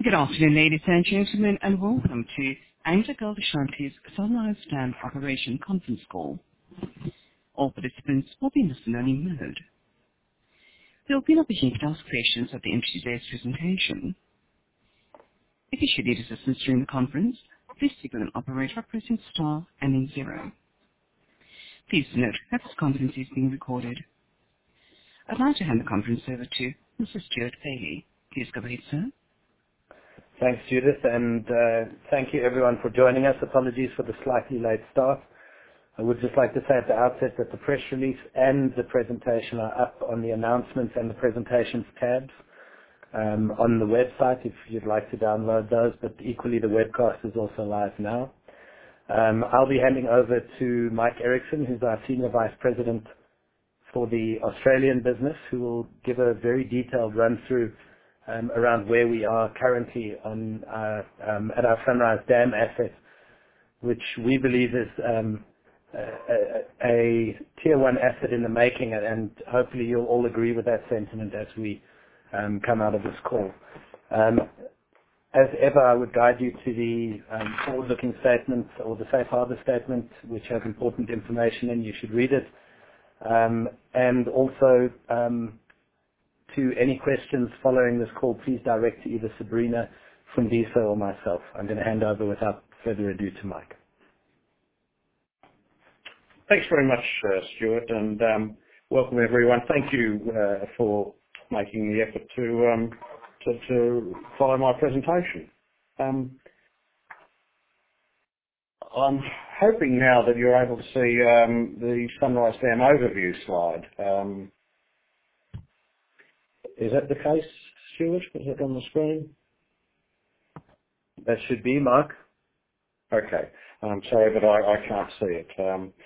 Good afternoon, ladies and gentlemen, and welcome to AngloGold Ashanti's Sunrise Dam Operation Conference Call. All participants will be in listen-only mode. There will be an opportunity to ask questions at the end of today's presentation. If you should need assistance during the conference, please signal an operator by pressing star and then 0. Please note that this conference is being recorded. I'd like to hand the conference over to Mr. Stuart Bailey. Please go ahead, sir. Thanks, Judith, and thank you everyone for joining us. Apologies for the slightly late start. I would just like to say at the outset that the press release and the presentation are up on the announcements and the presentations tabs on the website if you'd like to download those, but equally the webcast is also live now. I'll be handing over to Mike Erickson, who's our Senior Vice President for the Australian business, who will give a very detailed run-through around where we are currently on at our Sunrise Dam asset, which we believe is a tier 1 asset in the making, and hopefully you'll all agree with that sentiment as we come out of this call. As ever, I would guide you to the forward-looking statement or the safe harbor statement, which has important information and you should read it. And also, to any questions following this call, please direct to either Sabrina, Fundisa, or myself. I'm going to hand over without further ado to Mike. Thanks very much, Stuart, and welcome everyone. Thank you for making the effort to follow my presentation. I'm hoping now that you're able to see the Sunrise Dam overview slide. Is that the case, Stuart? Is it on the screen? That should be, Mark. Okay. I'm sorry, but I can't see it.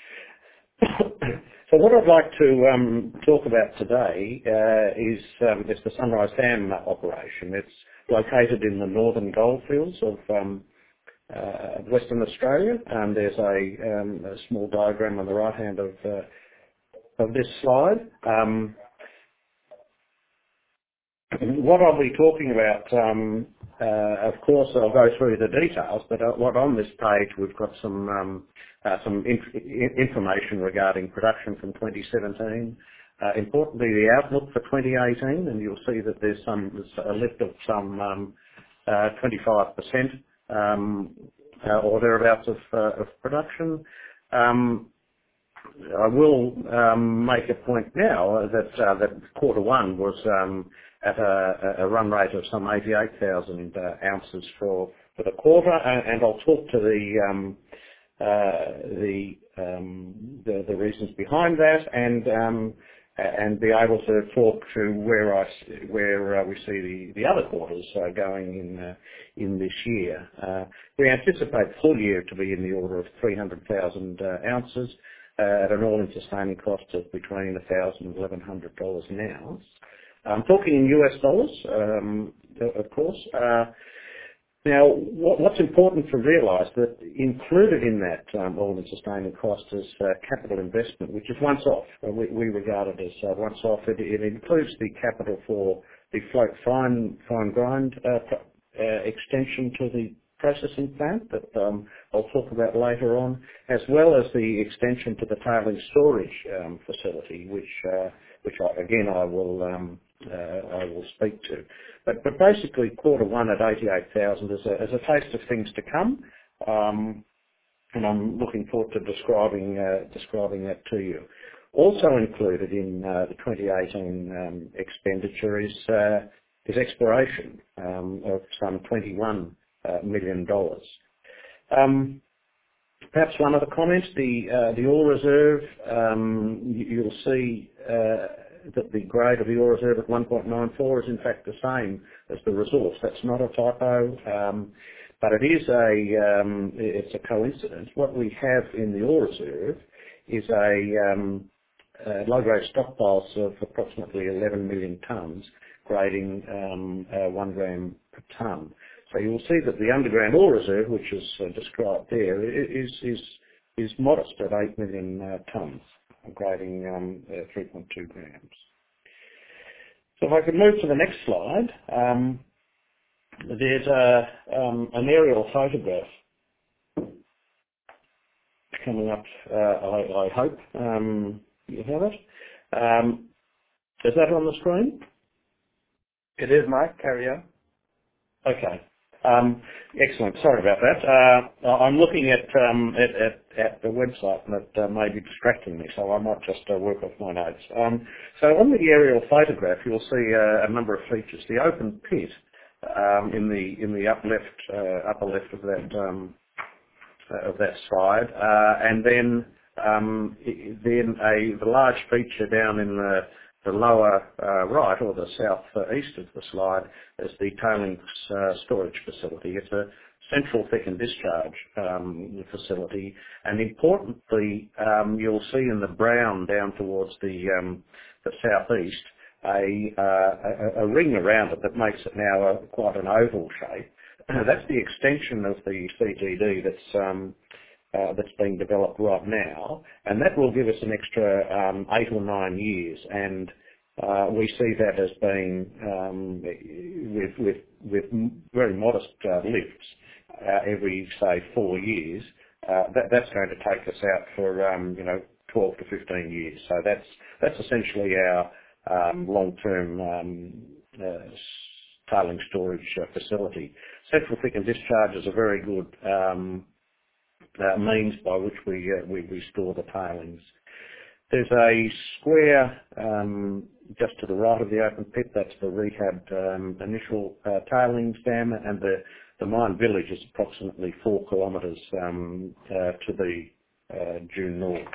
So what I'd like to talk about today is the Sunrise Dam operation. It's located in the northern goldfields of Western Australia, and there's a small diagram on the right hand of this slide. What I'll be talking about, of course, I'll go through the details, but what on this page we've got some information regarding production from 2017. Importantly, the outlook for 2018, and you'll see that there's a lift of some 25% or thereabouts of production. I will make a point now that quarter one was at a run rate of some 88,000 ounces for the quarter, and I'll talk to the reasons behind that, and be able to talk to where we see the other quarters going in this year. We anticipate full year to be in the order of 300,000 ounces at an all-in sustaining cost of between $1,000 and $1,100 an ounce. I'm talking in US dollars, of course. Now, what's important to realise that included in that all-in sustaining cost is capital investment, which is once off. We regard it as once off. It includes the capital for the float fine grind extension to the processing plant that I'll talk about later on, as well as the extension to the tailings storage facility, which I will speak to. But basically, quarter one at 88,000 is a taste of things to come, and I'm looking forward to describing that to you. Also included in the 2018 expenditure is exploration of some $21 million. Perhaps one other comment: the ore reserve. You'll see that the grade of the ore reserve at 1.94 is in fact the same as the resource. That's not a typo, but it is it's a coincidence. What we have in the ore reserve is a low-grade stockpiles of approximately 11 million tonnes, grading 1 gram per tonne. So you'll see that the underground ore reserve, which is described there, is modest at 8 million tonnes, grading 3.2 grams. So if I could move to the next slide, There's an aerial photograph coming up, I hope. You have it. Is that on the screen? It is, Mike. Carry on. Okay. Excellent. Sorry about that. I'm looking at the website, and it may be distracting me, so I might just work off my notes. So on the aerial photograph, you'll see a number of features. The open pit in the upper left of that slide, and then the large feature down in the lower right, or the south east of the slide, is the tailings storage facility. It's a central thickened discharge facility, and importantly, you'll see in the brown down towards the southeast a ring around it that makes it now quite an oval shape. That's the extension of the CGD that's being developed right now, and that will give us an extra 8 or 9 years. And we see that as being with very modest lifts every, say, 4 years. That's going to take us out for 12 to 15 years. So that's essentially our long-term tailing storage facility. Central thickened discharge is a very good means by which we store the tailings. There's a square just to the right of the open pit. That's the rehabbed initial tailings dam, and the mine village is approximately 4 kilometres to the due north.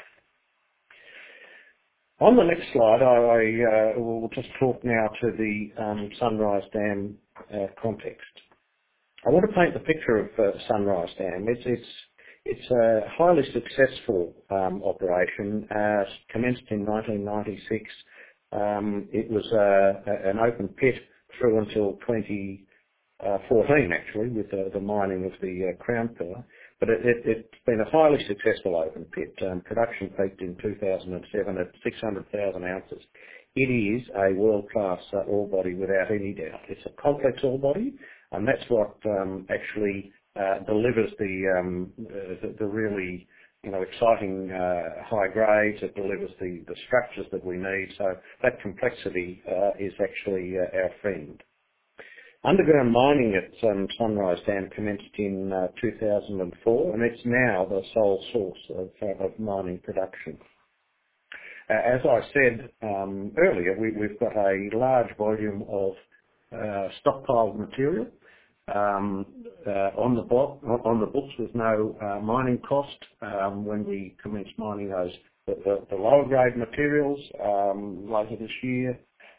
On the next slide, I will just talk now to the Sunrise Dam context. I want to paint the picture of Sunrise Dam. It's a highly successful operation. Commenced in 1996. It was an open pit through until 2014, actually, with the mining of the Crown Pillar. But it's been a highly successful open pit. Production peaked in 2007 at 600,000 ounces. It is a world-class ore body without any doubt. It's a complex ore body, and that's what actually delivers the really exciting high grades. It delivers the structures that we need. So that complexity is actually our friend. Underground mining at Sunrise Dam commenced in 2004, and it's now the sole source of mining production. As I said earlier, we've got a large volume of stockpiled material on the books with no mining cost when we commence mining the lower grade materials later this year.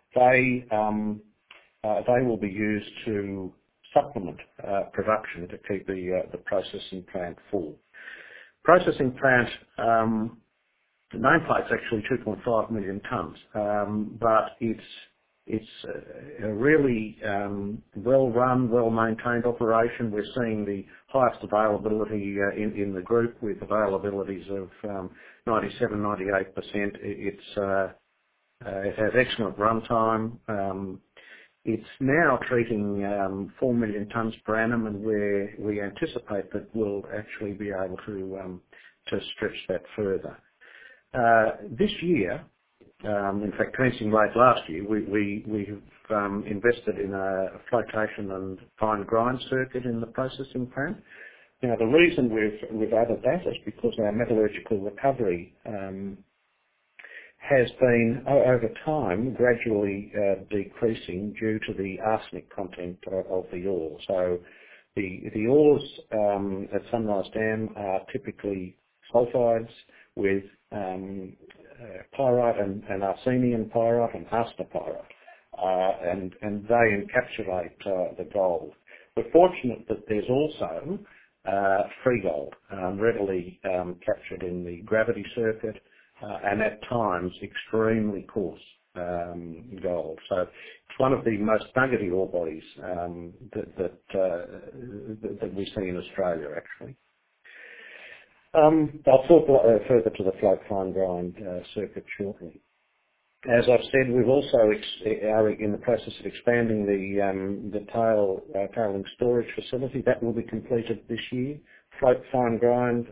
They will be used to supplement production to keep the processing plant full. Processing plant, the nameplate's actually 2.5 million tonnes, but it's a really well-run, well-maintained operation. We're seeing the highest availability in the group, with availabilities of 97, 98%. It has excellent runtime. It's now treating 4 million tonnes per annum, and we anticipate that we'll actually be able to stretch that further. This year, in fact, commencing late last year, we have invested in a flotation and fine grind circuit in the processing plant. Now, the reason we've added that is because our metallurgical recovery has been, over time, gradually decreasing due to the arsenic content of the ore. So the ores at Sunrise Dam are typically sulfides with pyrite and arsenium pyrite and arsenic pyrite, and they encapsulate the gold. We're fortunate that there's also free gold readily captured in the gravity circuit, and at times extremely coarse gold. So it's one of the most nuggety ore bodies that we see in Australia, actually. I'll talk further to the float fine grind circuit shortly. As I've said, we've also are in the process of expanding the tailing storage facility. That will be completed this year. Float fine grind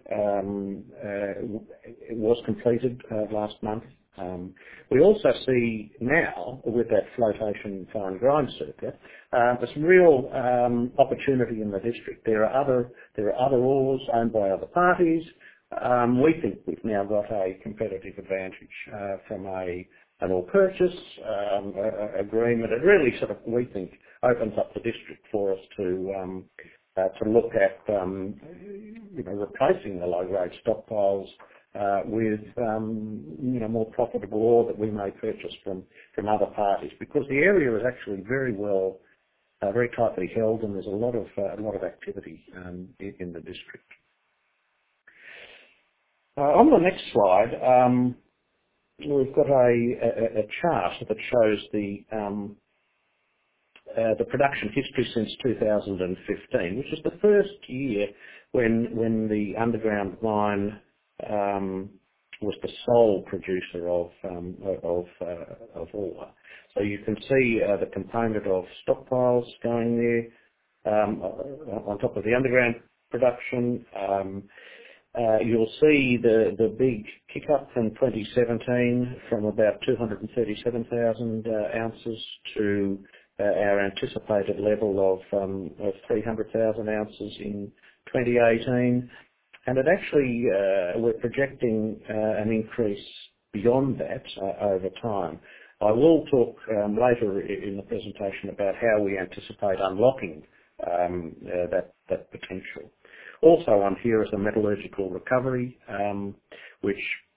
it was completed last month. We also see now, with that flotation fine grind circuit, there's some real opportunity in the district. There are other ores owned by other parties. We think we've now got a competitive advantage from an ore purchase agreement. It really sort of, we think, opens up the district for us to look at replacing the low-grade stockpiles with more profitable ore that we may purchase from other parties, because the area is actually very well, very tightly held, and there's a lot of activity in the district. On the next slide, we've got a chart that shows the production history since 2015, which is the first year when the underground mine was the sole producer of ore. So you can see the component of stockpiles going there on top of the underground production. You'll see the big kick up from 2017 from about 237,000 ounces to our anticipated level of 300,000 ounces in 2018. And it actually, we're projecting an increase beyond that over time. I will talk later in the presentation about how we anticipate unlocking that potential. Also on here is the metallurgical recovery, which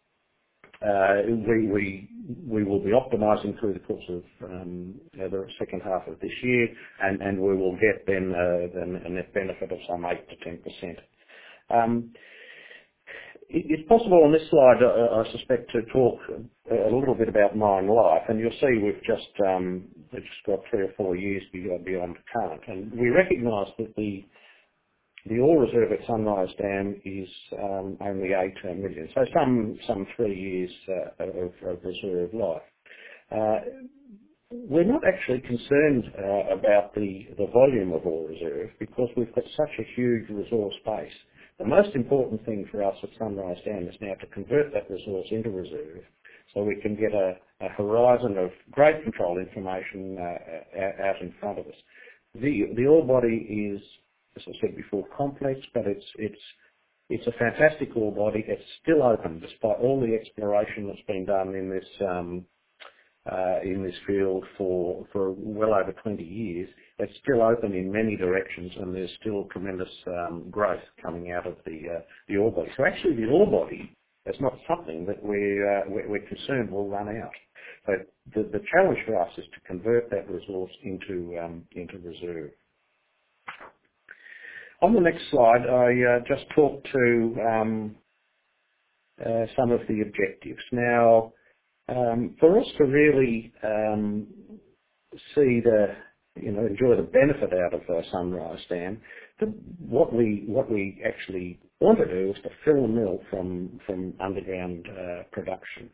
we will be optimising through the course of the second half of this year, and we will get then a net benefit of some 8 to 10%. It's possible on this slide, I suspect, to talk a little bit about mine life, and you'll see we've just got 3 or 4 years beyond current, and we recognise that the ore reserve at Sunrise Dam is only 8 million, so some 3 years of reserve life. We're not actually concerned about the volume of ore reserve, because we've got such a huge resource base. The most important thing for us at Sunrise Dam is now to convert that resource into reserve, so we can get a horizon of grade control information out in front of us. The ore body is, as I said before, complex, but it's a fantastic ore body. It's still open despite all the exploration that's been done in this field for well over 20 years. It's still open in many directions, and there's still tremendous growth coming out of the ore body. So actually, the ore body is not something that we're concerned will run out. So the challenge for us is to convert that resource into reserve. On the next slide, I just talked to some of the objectives. Now, for us to really enjoy the benefit out of Sunrise Dam, what we actually want to do is to fill the mill from underground production.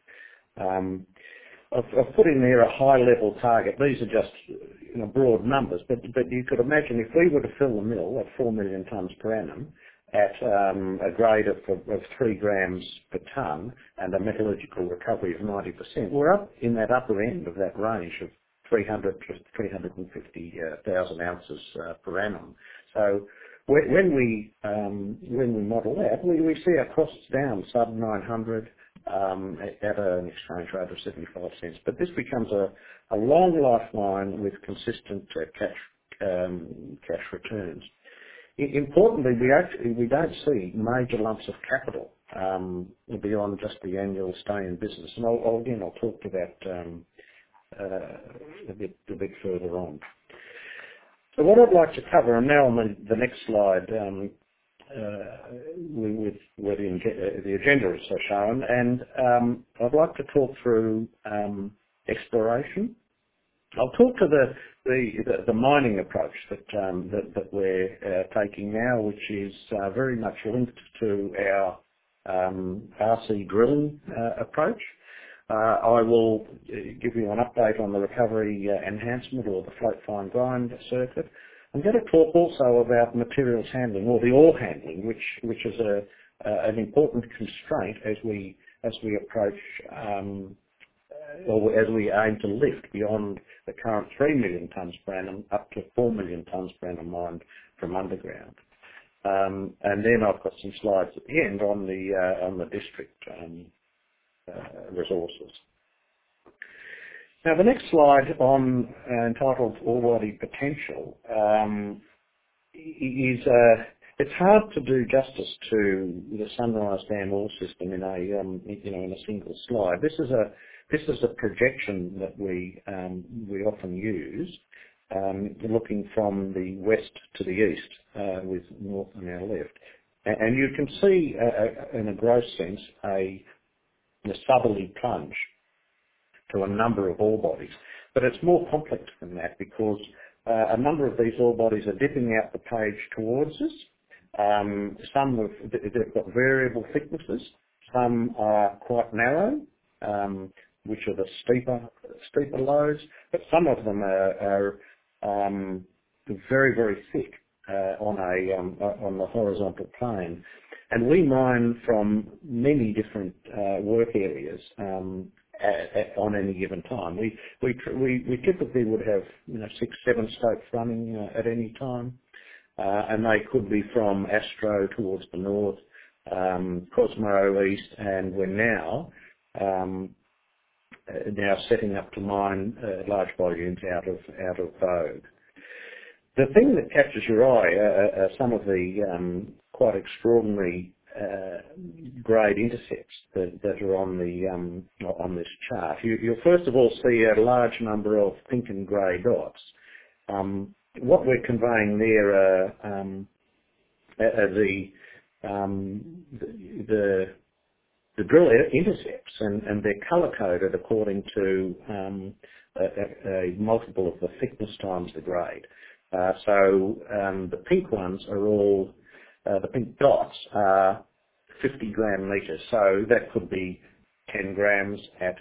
I've put in there a high-level target. These are just broad numbers, but you could imagine if we were to fill the mill at 4 million tonnes per annum at a grade of 3 grams per tonne and a metallurgical recovery of 90%, we're up in that upper end of that range of 300 to 350,000 ounces per annum. So when we model that, we see our costs down sub 900 at an exchange rate of 75 cents. But this becomes a long lifeline with consistent cash returns. Importantly, we don't see major lumps of capital beyond just the annual stay in business, and I'll talk to that a bit further on. So what I'd like to cover, and now on the next slide, with where the agenda is shown, and I'd like to talk through exploration. I'll talk to the mining approach that we're taking now, which is very much linked to our RC drilling approach. I will give you an update on the recovery enhancement or the float fine grind circuit. I'm going to talk also about materials handling or the ore handling, which is an important constraint as we approach or as we aim to lift beyond the current 3 million tonnes per annum up to 4 million tonnes per annum mined from underground. And then I've got some slides at the end on the district resources. Now the next slide on entitled Ore Body Potential is it's hard to do justice to the Sunrise Dam ore system in a in a single slide. This is a projection that we often use, looking from the west to the east, with north on our left, and you can see in a gross sense a southerly plunge to a number of ore bodies. But it's more complex than that because a number of these ore bodies are dipping out the page towards us. They've got variable thicknesses. Some are quite narrow, which are the steeper lodes, but some of them are very, very thick on the horizontal plane. And we mine from many different work areas on any given time. We typically would have 6, 7 stopes running at any time, and they could be from Astro towards the north, Cosmo east, and we're now setting up to mine large volumes out of Vogue. The thing that catches your eye are some of the quite extraordinary grade intercepts that are on this chart. You'll first of all see a large number of pink and grey dots. What we're conveying there are the drill intercepts, and they're colour coded according to a multiple of the thickness times the grade. So the pink ones are all the pink dots are 50 gram metres, so that could be 10 grams at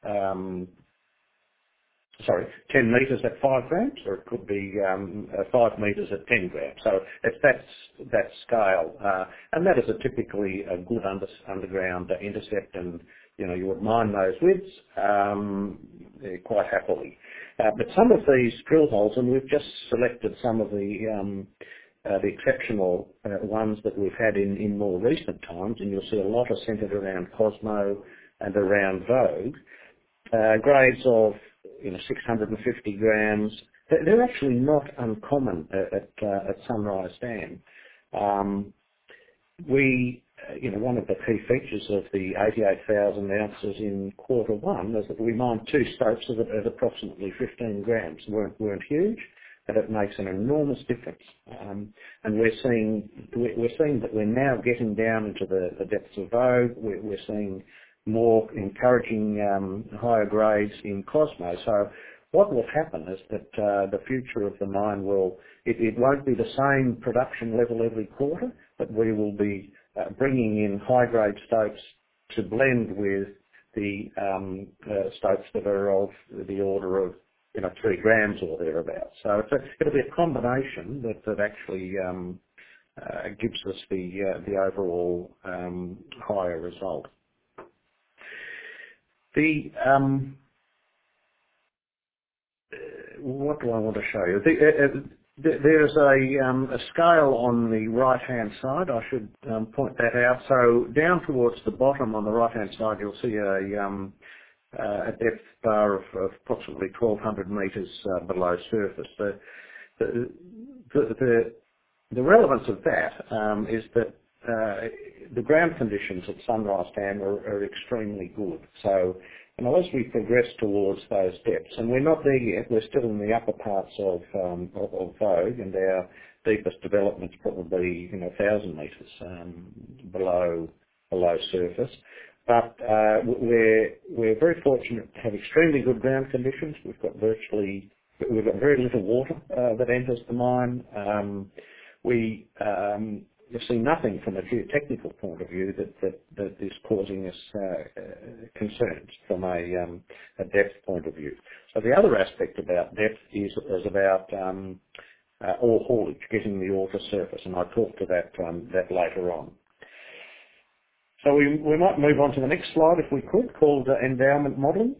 10 metres at 5 grams, or it could be 5 metres at 10 grams. So it's that scale, and that is typically a good underground intercept, and you would mine those widths quite happily. But some of these drill holes, and we've just selected some of the exceptional ones that we've had in more recent times, and you'll see a lot are centred around Cosmo and around Vogue. Grades of 650 grams. They're actually not uncommon at Sunrise Dam. One of the key features of the 88,000 ounces in Q1 is that we mined 2 stopes at approximately 15 grams. Weren't huge, but it makes an enormous difference. And we're seeing that we're now getting down into the depths of Vogue. We're seeing more encouraging higher grades in Cosmo. So what will happen is that the future of the mine it won't be the same production level every quarter, but we will be bringing in high grade stopes to blend with the stopes that are of the order of 3 grams or thereabouts. So it'll be a combination that actually gives us the overall higher result. What do I want to show you? There's a scale on the right-hand side. I should point that out. So down towards the bottom on the right-hand side, you'll see a depth bar of approximately 1,200 metres below surface. The relevance of that is that the ground conditions at Sunrise Dam are extremely good. So, as we progress towards those depths, and we're not there yet, we're still in the upper parts of Vogue, and our deepest development's probably 1,000 metres below surface. But we're very fortunate to have extremely good ground conditions. We've got very little water that enters the mine. you see nothing from a geotechnical point of view that is causing us concerns from a depth point of view. So the other aspect about depth is about ore haulage, getting the ore to surface, and I'll talk to that later on. So we might move on to the next slide if we could, called endowment modelling.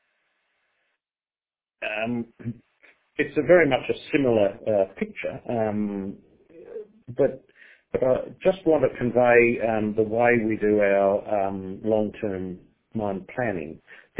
It's a very much a similar picture, but I just want to convey the way we do our long-term mine planning.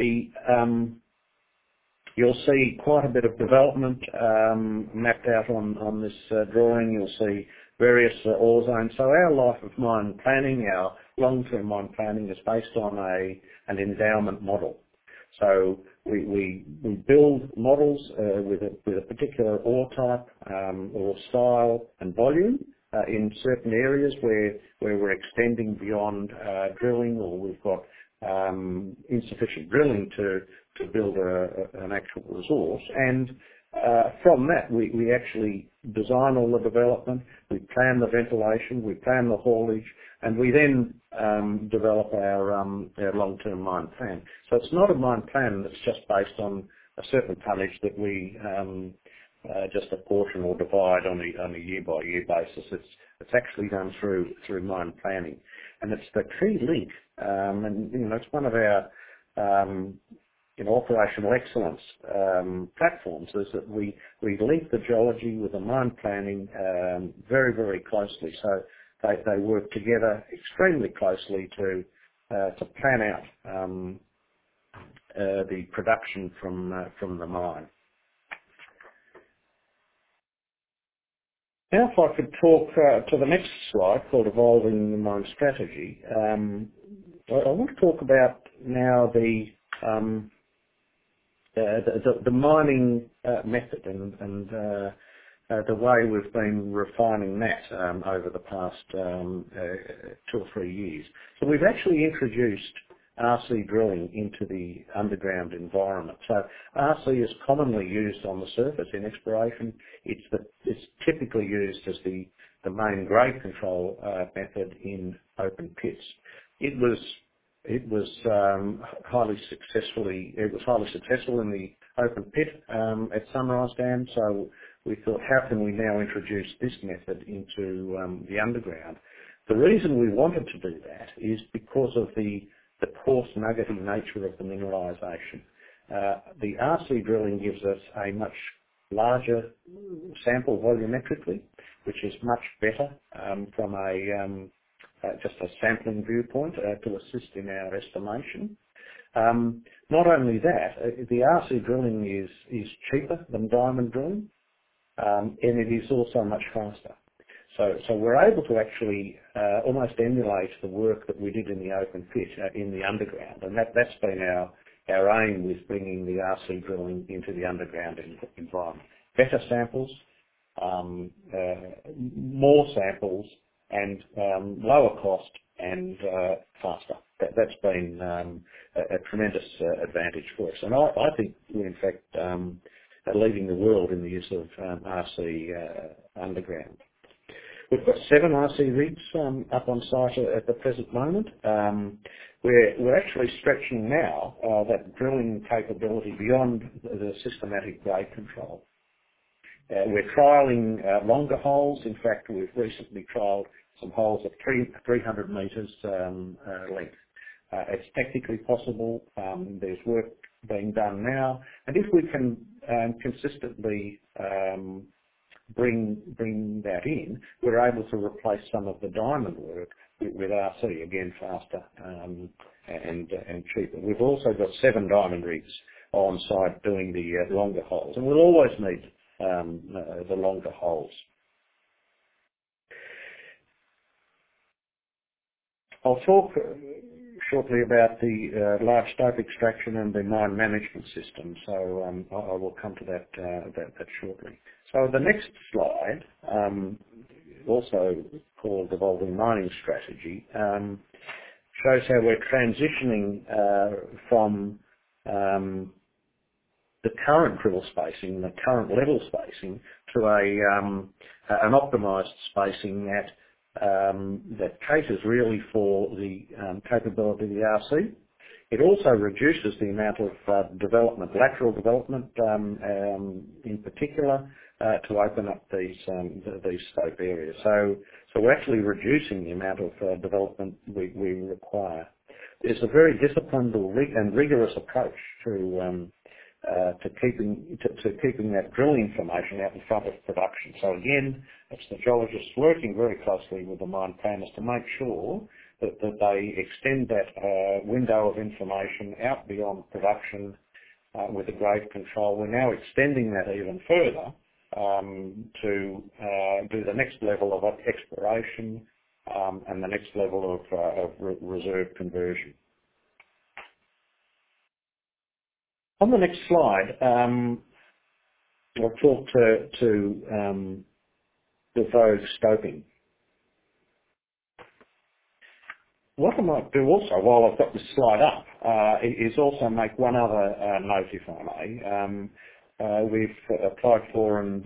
You'll see quite a bit of development mapped out on this drawing. You'll see various ore zones. So our life of mine planning, our long-term mine planning, is based on an endowment model. So we build models with a particular ore type, ore style and volume in certain areas where we're extending beyond drilling, or we've got insufficient drilling to build an actual resource. And from that, we actually design all the development, we plan the ventilation, we plan the haulage, and we then develop our long-term mine plan. So it's not a mine plan that's just based on a certain tonnage that we just apportion or divide on a year-by-year basis. It's actually done through mine planning, and it's the key link. And it's one of our operational excellence platforms, is that we link the geology with the mine planning very, very closely. So they work together extremely closely to plan out the production from the mine. Now, if I could talk to the next slide, called Evolving the Mine Strategy. I want to talk about now the mining method and the way we've been refining that over the past 2 or 3 years. So we've actually introduced RC drilling into the underground environment. So RC is commonly used on the surface in exploration. It's typically used as the main grade control method in open pits. It was highly successful in the open pit at Sunrise Dam. So we thought, how can we now introduce this method into the underground? The reason we wanted to do that is because of the coarse, nuggety nature of the mineralisation. The RC drilling gives us a much larger sample volumetrically, which is much better from just a sampling viewpoint to assist in our estimation. Not only that, the RC drilling is cheaper than diamond drilling, and it is also much faster. So we're able to actually almost emulate the work that we did in the open pit in the underground, and that's been our aim with bringing the RC drilling into the underground environment. Better samples, more samples, and lower cost and faster. That's been a tremendous advantage for us, and I think we're in fact leading the world in the use of RC underground. We've got 7 RC rigs up on site at the present moment. We're actually stretching now that drilling capability beyond the systematic grade control. We're trialling longer holes. In fact, we've recently trialled some holes at 300 metres length. It's technically possible. There's work being done now, and if we can consistently bring that in, we're able to replace some of the diamond work with RC, again faster and cheaper. We've also got 7 diamond rigs on site doing the longer holes, and we'll always need the longer holes. I'll talk shortly about the large stope extraction and the mine management system, so I will come to that shortly. So the next slide, also called Evolving Mining Strategy, shows how we're transitioning from the current drill spacing, the current level spacing, to an optimised spacing at that caters really for the capability of the RC. It also reduces the amount of development, lateral development in particular, to open up these stope areas. So we're actually reducing the amount of development we require. It's a very disciplined and rigorous approach to keeping that drilling information out in front of production. So again, it's the geologists working very closely with the mine planners to make sure that they extend that window of information out beyond production with the grade control. We're now extending that even further to do the next level of exploration and the next level of reserve conversion. On the next slide, I'll talk to the Vogue stoping. What I might do also, while I've got this slide up, is also make one other note, if I may. We've applied for and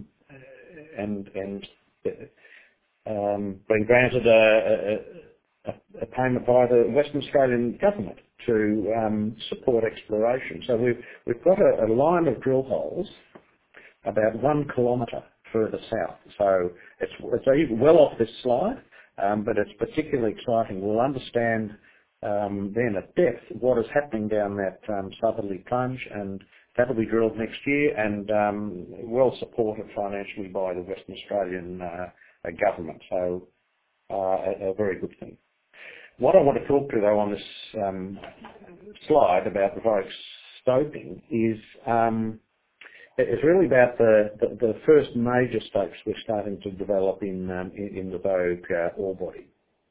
been granted a payment by the Western Australian Government to support exploration. So we've got a line of drill holes about 1 kilometre further south. So it's even well off this slide, but it's particularly exciting. We'll understand then at depth what is happening down that southerly plunge, and that'll be drilled next year and well supported financially by the Western Australian Government. So a very good thing. What I want to talk to though on this slide about the Vogue stoping is it's really about the first major stopes we're starting to develop in the Vogue ore body.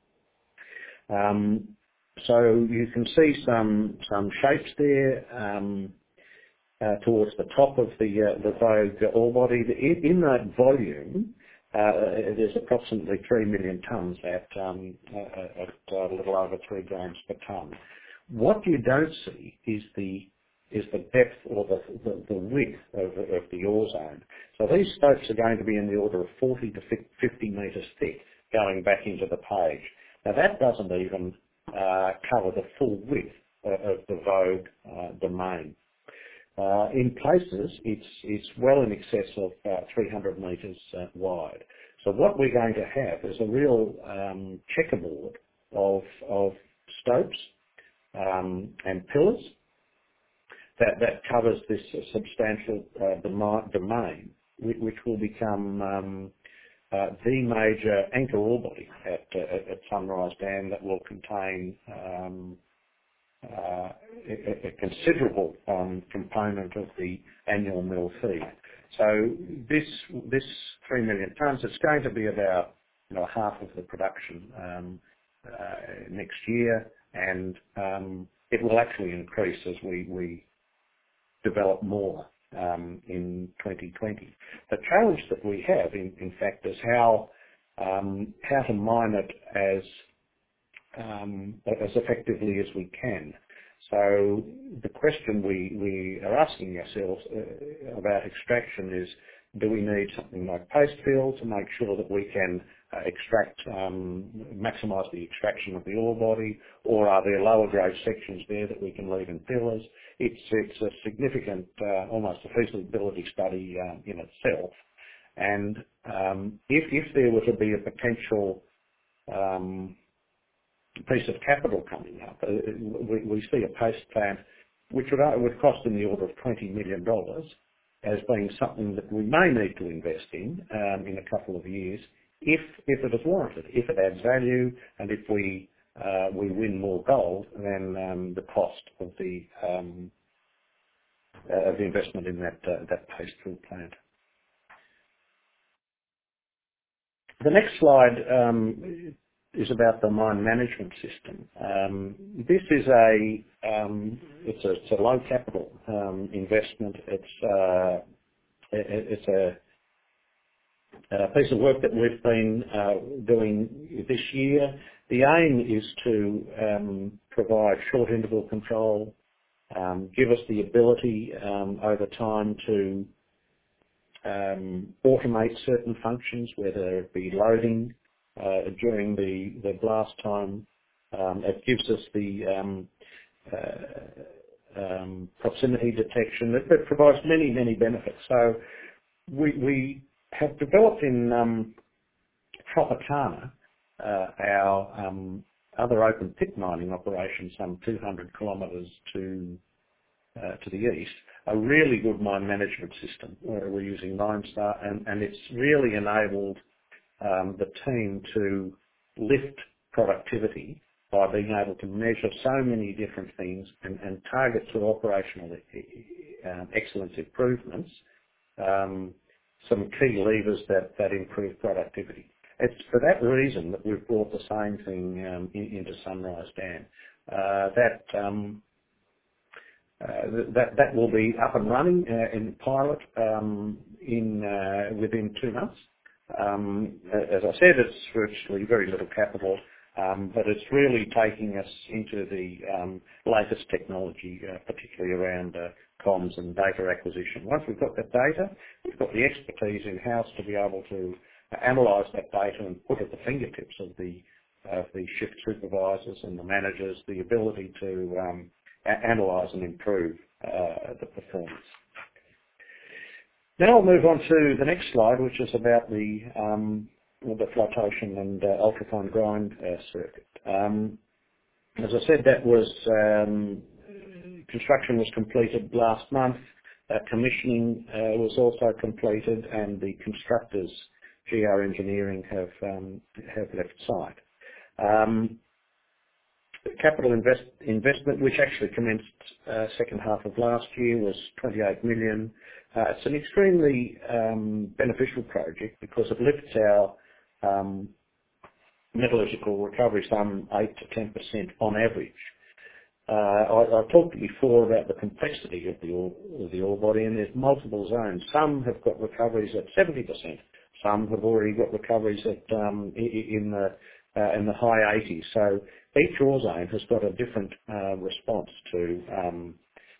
So you can see some shapes there towards the top of the Vogue ore body. In that volume, there's approximately 3 million tonnes at a little over 3 grams per tonne. What you don't see is the depth or the width of the ore zone. So these stopes are going to be in the order of 40 to 50 metres thick going back into the page. Now that doesn't even cover the full width of the Vogue domain. In places, it's well in excess of 300 metres wide. So what we're going to have is a real checkerboard of stopes and pillars that covers this substantial domain, which will become the major anchor ore body at Sunrise Dam that will contain a considerable component of the annual mill feed. So this 3 million tonnes, it's going to be about half of the production next year, and it will actually increase as we develop more in 2020. The challenge that we have, in fact, is how to mine it as effectively as we can. So the question we are asking ourselves about extraction is, do we need something like paste fill to make sure that we can maximise the extraction of the ore body, or are there lower grade sections there that we can leave in pillars? It's a significant, almost a feasibility study in itself. And if there were to be a potential piece of capital coming up, we see a paste plant which would cost in the order of $20 million as being something that we may need to invest in a couple of years if it is warranted, if it adds value, and if we win more gold than the cost of the investment in that paste fill plant. The next slide is about the mine management system. This is it's a low capital investment. It's a piece of work that we've been doing this year. The aim is to provide short interval control, give us the ability over time to automate certain functions, whether it be loading, during the blast time. It gives us the proximity detection. It provides many benefits. So we have developed in Tropicana our other open pit mining operation, some 200 kilometres to the east, a really good mine management system. We're using MineStar, and it's really enabled the team to lift productivity by being able to measure so many different things and target through operational excellence improvements some key levers that improve productivity. It's for that reason that we've brought the same thing into Sunrise Dam. That will be up and running in pilot within 2 months. As I said, it's virtually very little capital, but it's really taking us into the latest technology, particularly around comms and data acquisition. Once we've got that data, we've got the expertise in-house to be able to analyse that data and put at the fingertips of the shift supervisors and the managers the ability to analyse and improve the performance. Now I'll move on to the next slide, which is about the flotation and ultrafine grind circuit. As I said, that was construction was completed last month. Commissioning was also completed, and the constructors, GR Engineering, have left site. Capital investment, which actually commenced second half of last year, was 28 million. It's an extremely beneficial project because it lifts our metallurgical recovery some 8 to 10% on average. I've talked before about the complexity of the ore body, and there's multiple zones. Some have got recoveries at 70%. Some have already got recoveries at in the high 80s. So each ore zone has got a different response to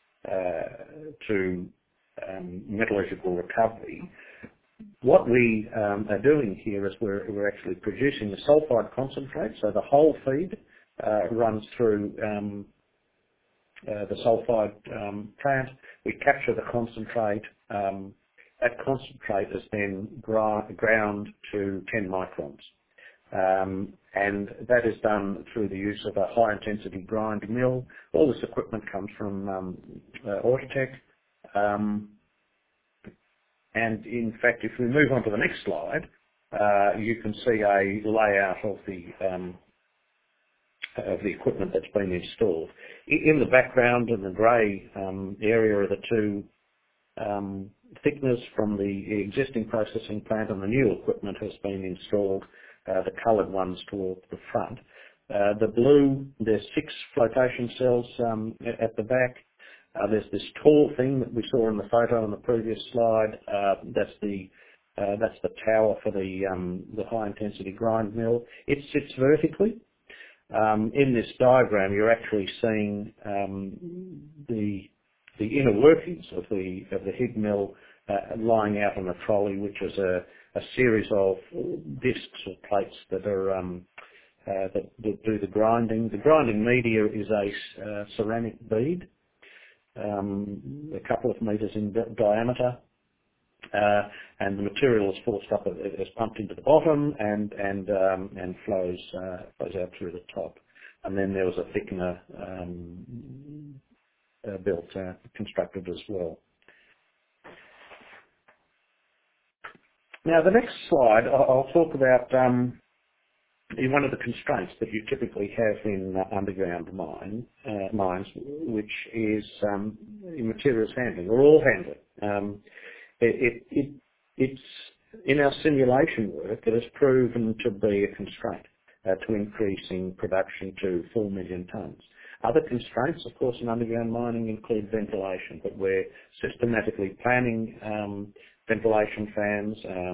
metallurgical recovery. What we are doing here is we're actually producing the sulphide concentrate. So the whole feed runs through the sulphide plant. We capture the concentrate. That concentrate is then ground to 10 microns. And that is done through the use of a high-intensity grind mill. All this equipment comes from Autotech. And in fact, if we move on to the next slide, you can see a layout of the equipment that's been installed. In the background, in the grey area, are the two thickeners from the existing processing plant, and the new equipment has been installed, the coloured ones towards the front. The blue, there's 6 flotation cells at the back. There's this tall thing that we saw in the photo on the previous slide. That's the tower for the high intensity grind mill. It sits vertically. In this diagram, you're actually seeing the inner workings of the HIG mill lying out on a trolley, which is a series of discs or plates that are that do the grinding. The grinding media is a ceramic bead, a couple of metres in diameter, and the material is forced up, is pumped into the bottom and flows out through the top. And then there was a thickener built, constructed as well. Now the next slide, I'll talk about one of the constraints that you typically have in underground mines, which is materials handling or ore handling. It's in our simulation work, it has proven to be a constraint to increasing production to 4 million tonnes. Other constraints, of course, in underground mining include ventilation, but we're systematically planning ventilation fans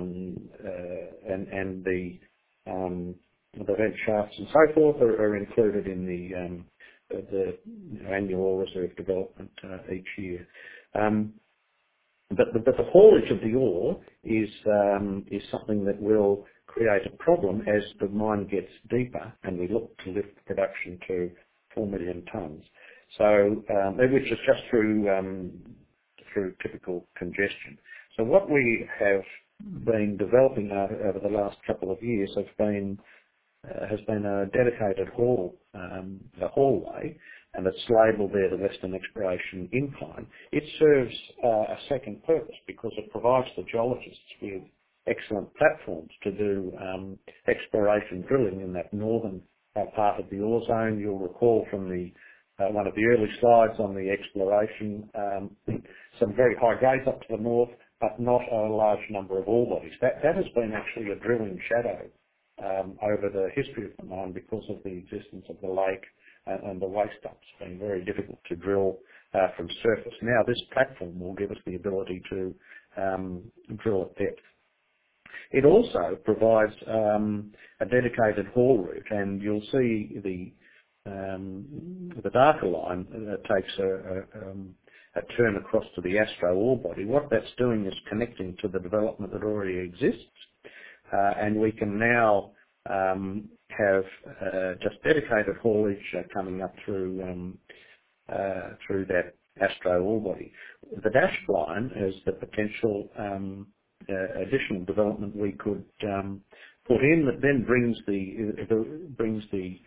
and the vent shafts and so forth are included in the annual ore reserve development each year. but the haulage of the ore is something that will create a problem as the mine gets deeper and we look to lift production to 4 million tonnes. So, which is just through typical congestion. So what we have been developing over the last couple of years has been a dedicated a hallway, and it's labelled there the Western Exploration Incline. It serves a second purpose because it provides the geologists with excellent platforms to do exploration drilling in that northern part of the ore zone. You'll recall from the one of the early slides on the exploration, some very high grades up to the north, but not a large number of ore bodies. That has been actually a drilling shadow over the history of the mine because of the existence of the lake and the waste dumps. It's been very difficult to drill from surface. Now this platform will give us the ability to drill at depth. It also provides a dedicated haul route, and you'll see the darker line takes a turn across to the Astro ore body. What that's doing is connecting to the development that already exists, and we can now have just dedicated haulage coming up through that Astro ore body. The dashed line is the potential additional development we could put in that then brings the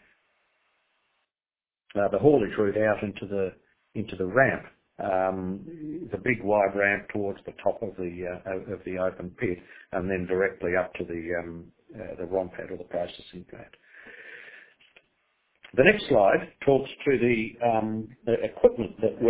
haulage route out into the ramp, the big wide ramp towards the top of the open pit, and then directly up to the ROM pad or the processing plant. The next slide talks to the equipment that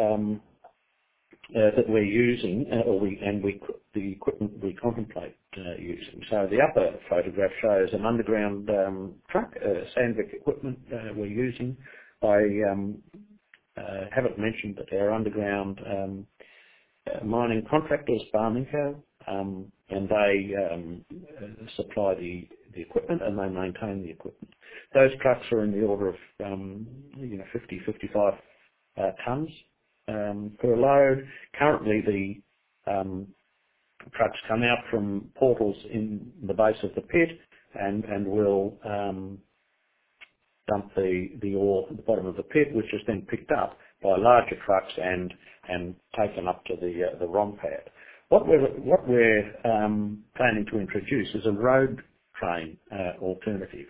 we're using, the equipment we contemplate using. So the upper photograph shows an underground truck, Sandvik equipment we're using. I haven't mentioned that our underground mining contractor is Barminco, and they supply the equipment and they maintain the equipment. Those trucks are in the order of 50, 55 tonnes per load. Currently, the trucks come out from portals in the base of the pit and will dump the ore at the bottom of the pit, which is then picked up by larger trucks and taken up to the ROM pad. What we're planning to introduce is a road train alternative.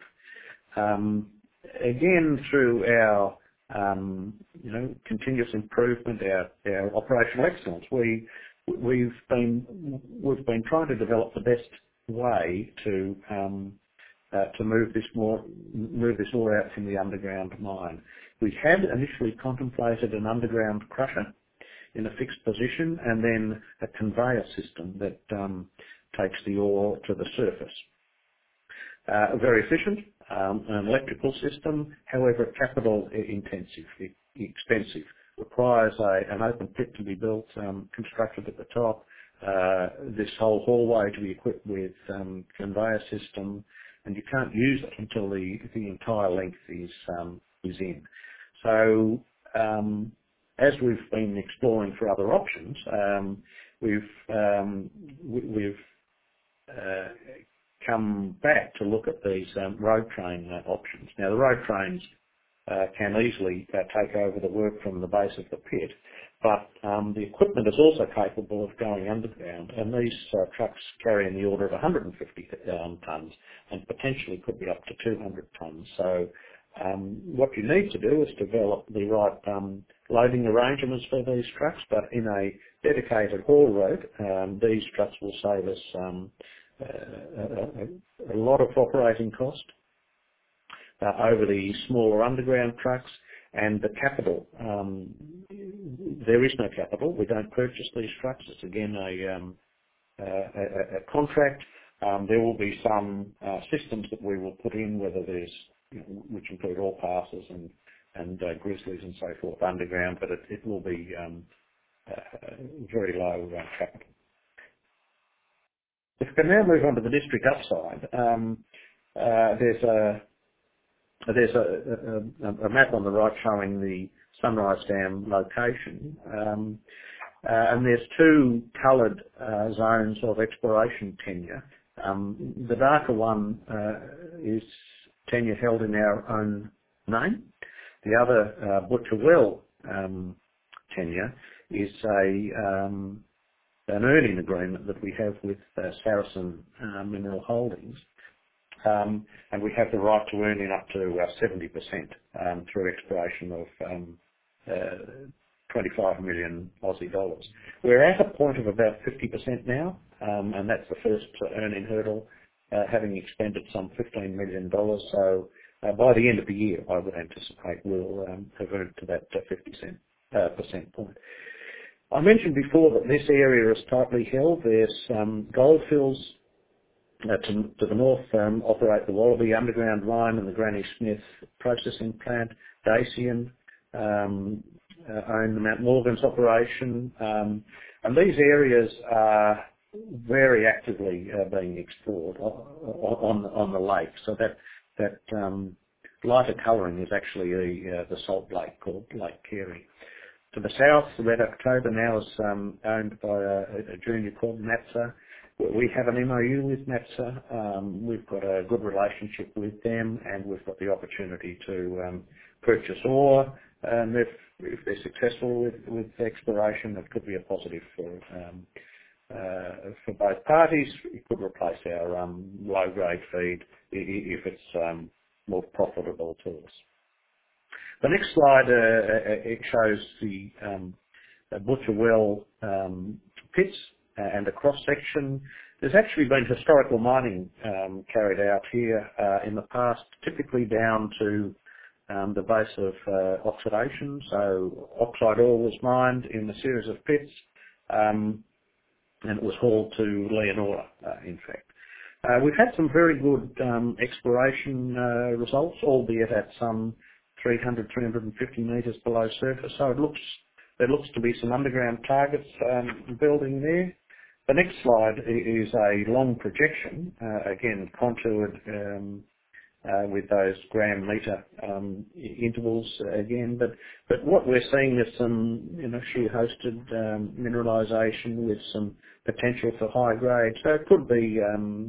Again, through our continuous improvement, our operational excellence, we've been trying to develop the best way to move this ore out from the underground mine. We had initially contemplated an underground crusher in a fixed position and then a conveyor system that takes the ore to the surface. Very efficient, an electrical system, however capital intensive, expensive. Requires an open pit to be built, constructed at the top, this whole hallway to be equipped with conveyor system, and you can't use it until the entire length is in. So as we've been exploring for other options, we've come back to look at these road train options. Now the road trains can easily take over the work from the base of the pit, but the equipment is also capable of going underground, and these trucks carry in the order of 150 tonnes and potentially could be up to 200 tonnes. So what you need to do is develop the right loading arrangements for these trucks, but in a dedicated haul road, these trucks will save us a lot of operating cost over the smaller underground trucks, and the capital. There is no capital. We don't purchase these trucks. It's again a contract. There will be some systems that we will put in, whether there's which include all passes and grizzlies and so forth underground, but it will be very low capital. If we can now move on to the district upside, there's a map on the right showing the Sunrise Dam location. and there's two coloured zones of exploration tenure. The darker one is tenure held in our own name. The other Butcher Well tenure is an earning agreement that we have with Saracen Mineral Holdings. And we have the right to earn in up to 70% through exploration of 25 million Aussie dollars. We're at a point of about 50% now, and that's the first earning hurdle, having expended some $15 million. So by the end of the year, I would anticipate we'll have earned to that 50% point. I mentioned before that this area is tightly held. There's Goldfields to the north operate the Wallaby Underground Mine and the Granny Smith processing plant. Dacian own the Mount Morgans operation, and these areas are very actively being explored on the lake. So that lighter colouring is actually the salt lake called Lake Carey. To the south, the Red October now is owned by a junior called NAPSA. We have an MOU with NAPSA. We've got a good relationship with them, and we've got the opportunity to purchase ore. And if they're successful with exploration, it could be a positive for both parties. It could replace our low-grade feed if it's more profitable to us. The next slide it shows the Butcher Well pits and a cross-section. There's actually been historical mining carried out here in the past, typically down to the base of oxidation. So oxide ore was mined in a series of pits, and it was hauled to Leonora, in fact. We've had some very good exploration results, albeit at some 300, 350 metres below surface. So there looks to be some underground targets building there. The next slide is a long projection, again contoured with those gram-metre intervals again. But what we're seeing is some shear-hosted mineralisation with some potential for high grade. So it could be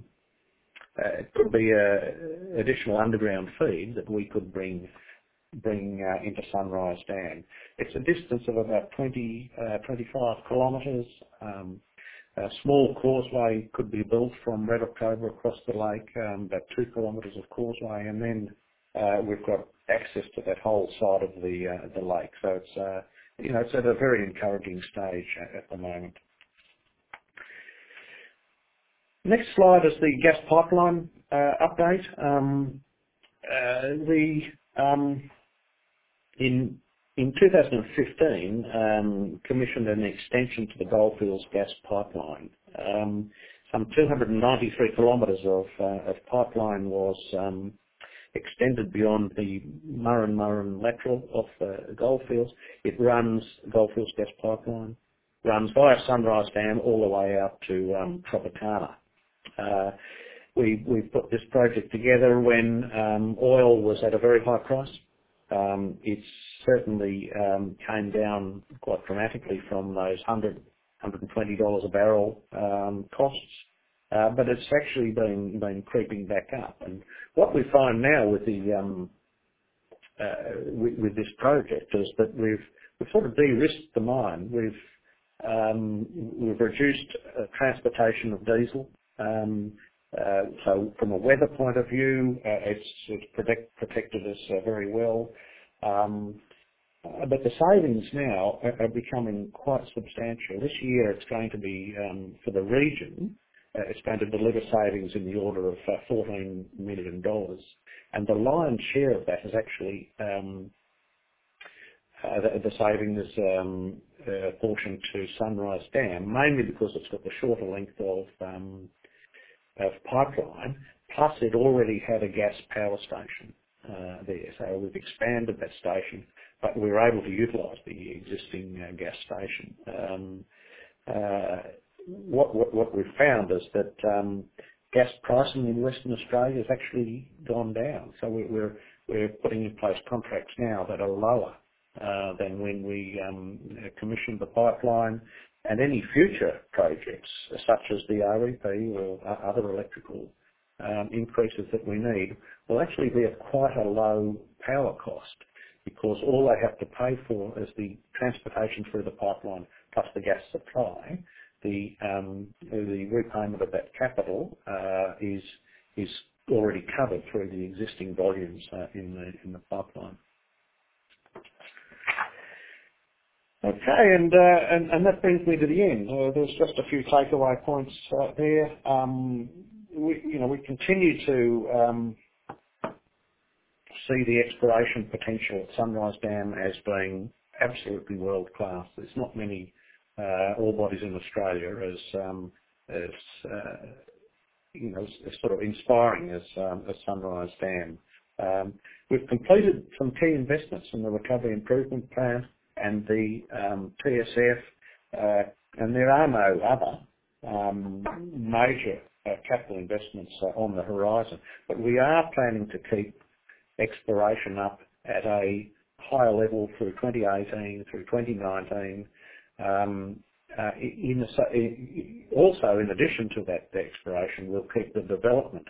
additional underground feed that we could bring into Sunrise Dam. It's a distance of about 25 kilometres. A small causeway could be built from Red October across the lake, about 2 kilometres of causeway, and then we've got access to that whole side of the lake. So it's at a very encouraging stage at the moment. Next slide is the gas pipeline update. In 2015, commissioned an extension to the Goldfields gas pipeline. Some 293 kilometres of pipeline was extended beyond the Murrin lateral of Goldfields. It runs, Goldfields gas pipeline, runs via Sunrise Dam all the way out to Tropicana. We put this project together when oil was at a very high price. It's certainly came down quite dramatically from those $120 a barrel costs, but it's actually been creeping back up. And what we find now with the with this project is that we've sort of de-risked the mine. We've reduced transportation of diesel. So from a weather point of view, it's protected us very well. But the savings now are becoming quite substantial. This year it's going to be, for the region, it's going to deliver savings in the order of $14 million. And the lion's share of that is actually, the savings portion to Sunrise Dam, mainly because it's got the shorter length of pipeline, plus it already had a gas power station there. So we've expanded that station, but we were able to utilise the existing gas station. What we've found is that gas pricing in Western Australia has actually gone down. So we're putting in place contracts now that are lower than when we commissioned the pipeline. and any future projects, such as the REP or other electrical increases that we need, will actually be at quite a low power cost, because all they have to pay for is the transportation through the pipeline plus the gas supply. The repayment of that capital is already covered through the existing volumes in the pipeline. Okay, and that brings me to the end. There's just a few takeaway points there. We continue to see the exploration potential at Sunrise Dam as being absolutely world class. There's not many ore bodies in Australia as sort of inspiring as Sunrise Dam. We've completed some key investments in the recovery improvement plan and the TSF, and there are no other major capital investments on the horizon. But we are planning to keep exploration up at a higher level through 2018, through 2019. Also, in addition to that the exploration, we'll keep the development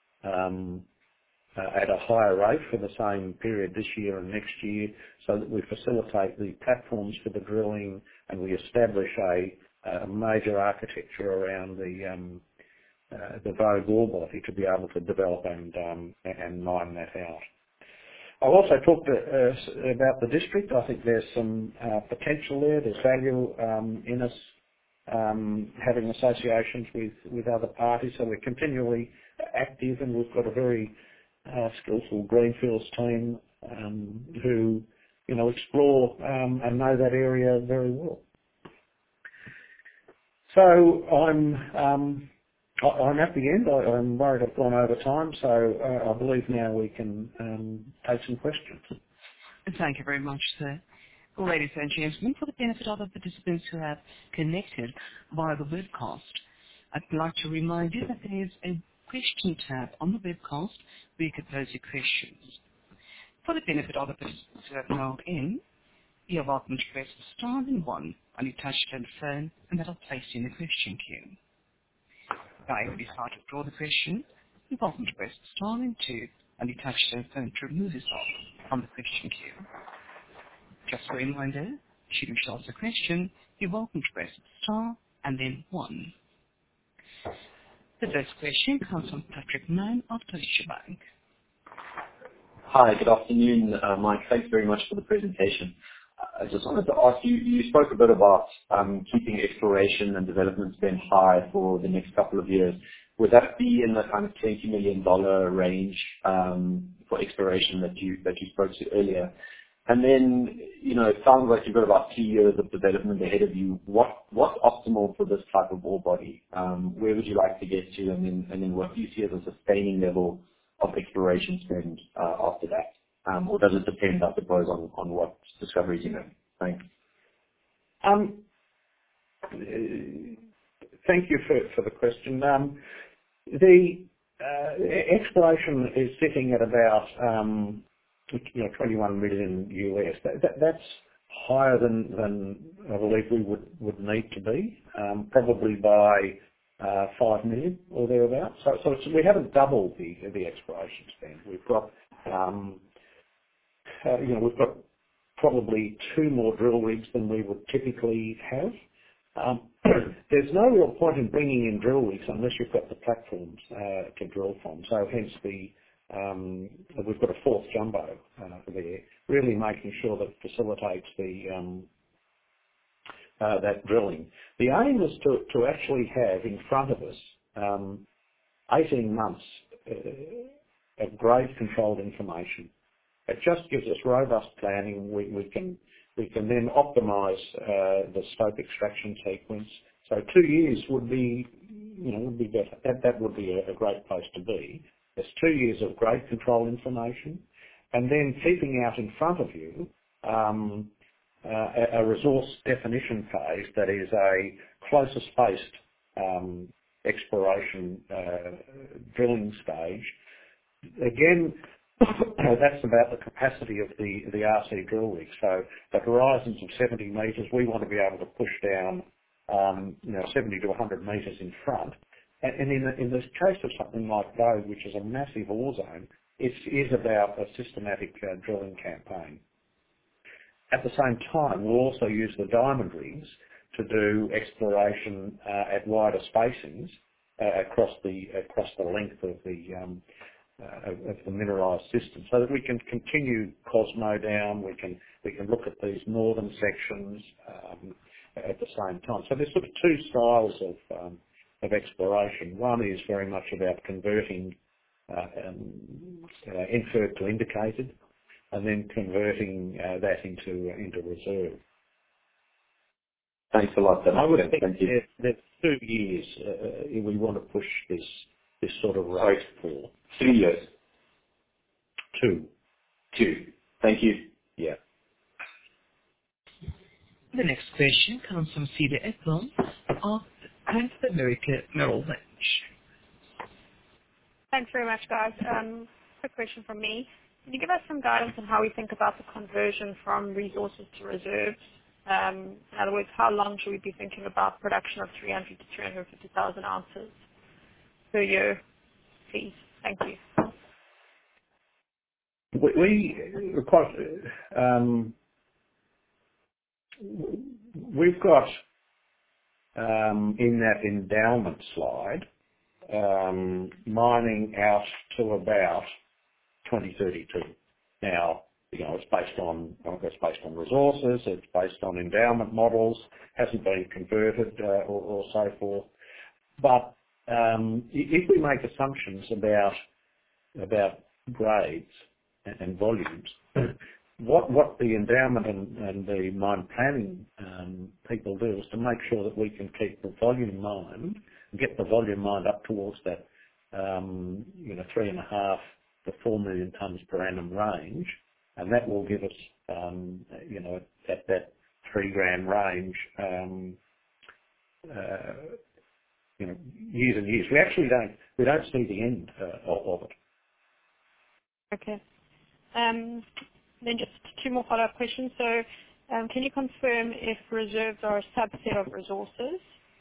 at a higher rate for the same period this year and next year, so that we facilitate the platforms for the drilling and we establish a major architecture around the Vogue ore body to be able to develop and mine that out. I also talked about the district. I think there's some potential there. There's value in us having associations with other parties, so we're continually active, and we've got a very skillful greenfields team who explore and know that area very well. So I'm at the end. I'm worried I've gone over time, so I believe now we can take some questions. Thank you very much, sir. Ladies and gentlemen, for the benefit of the participants who have connected via the webcast, I'd like to remind you that there is a question tab on the webcast where you can pose your questions. For the benefit of the participants who have dialed in, you're welcome to press star and 1 on your touch-tone phone, and that'll place you in the question queue. Now, if you decide to withdraw the question, you're welcome to press star and 2 on your touch-tone phone to remove yourself from the question queue. Just a reminder, should you wish to ask a question, you're welcome to press star and then 1. The first question comes from Patrick Mann of Deutsche Bank. Hi, good afternoon, Mike. Thanks very much for the presentation. I just wanted to ask you, you spoke a bit about keeping exploration and development spend high for the next couple of years. Would that be in the kind of $20 million range for exploration that you spoke to earlier? And then, it sounds like you've got about 2 years of development ahead of you. What's optimal for this type of ore body? Where would you like to get to? And then what do you see as a sustaining level of exploration spend after that? Or does it depend, I suppose, on what discoveries you make? Thanks. Thank you for the question. The exploration is sitting at about $21 million US. That's higher than I believe we would need to be, probably by $5 million or thereabouts. So we haven't doubled the exploration spend. We've got we've got probably 2 more drill rigs than we would typically have. There's no real point in bringing in drill rigs unless you've got the platforms to drill from. So hence we've got a 4th jumbo there, really making sure that it facilitates that drilling. The aim is to actually have in front of us 18 months of grade controlled information. It just gives us robust planning. We can then optimise the stope extraction sequence. So 2 years would be better. That would be a great place to be. There's 2 years of grade control information, and then keeping out in front of you a resource definition phase that is a closer spaced exploration drilling stage. Again, that's about the capacity of the RC drill rig. So the horizons of 70 metres, we want to be able to push down 70 to 100 metres in front. And in the case of something like Vogue, which is a massive ore zone, it is about a systematic drilling campaign. At the same time, we'll also use the diamond rigs to do exploration at wider spacings across the length of the mineralised system, so that we can continue Cosmo down. We can look at these northern sections at the same time. So there's sort of two styles of exploration. One is very much about converting inferred to indicated, and then converting that into reserve. Thanks a lot. That I makes would sense. think Thank you. there's 2 years we want to push this sort of rate for. 3 years. 2. 2. Thank you. Yeah. The next question comes from Cedar Ekblom of Bank of America Merrill Lynch. Thanks very much, guys. Quick question from me. Can you give us some guidance on how we think about the conversion from resources to reserves? In other words, how long should we be thinking about production of 300 to 350,000 ounces per year, please? Thank you. We've got in that endowment slide mining out to about 2032. Now, it's based on resources, it's based on endowment models, hasn't been converted or so forth. But if we make assumptions about grades and volumes, what the endowment and the mine planning people do is to make sure that we can keep the volume mined, get the volume mined up towards that 3.5 to 4 million tonnes per annum range, and that will give us at that 3 gram range years and years. We actually don't see the end of it. Okay. Then just 2 more follow-up questions. So can you confirm if reserves are a subset of resources?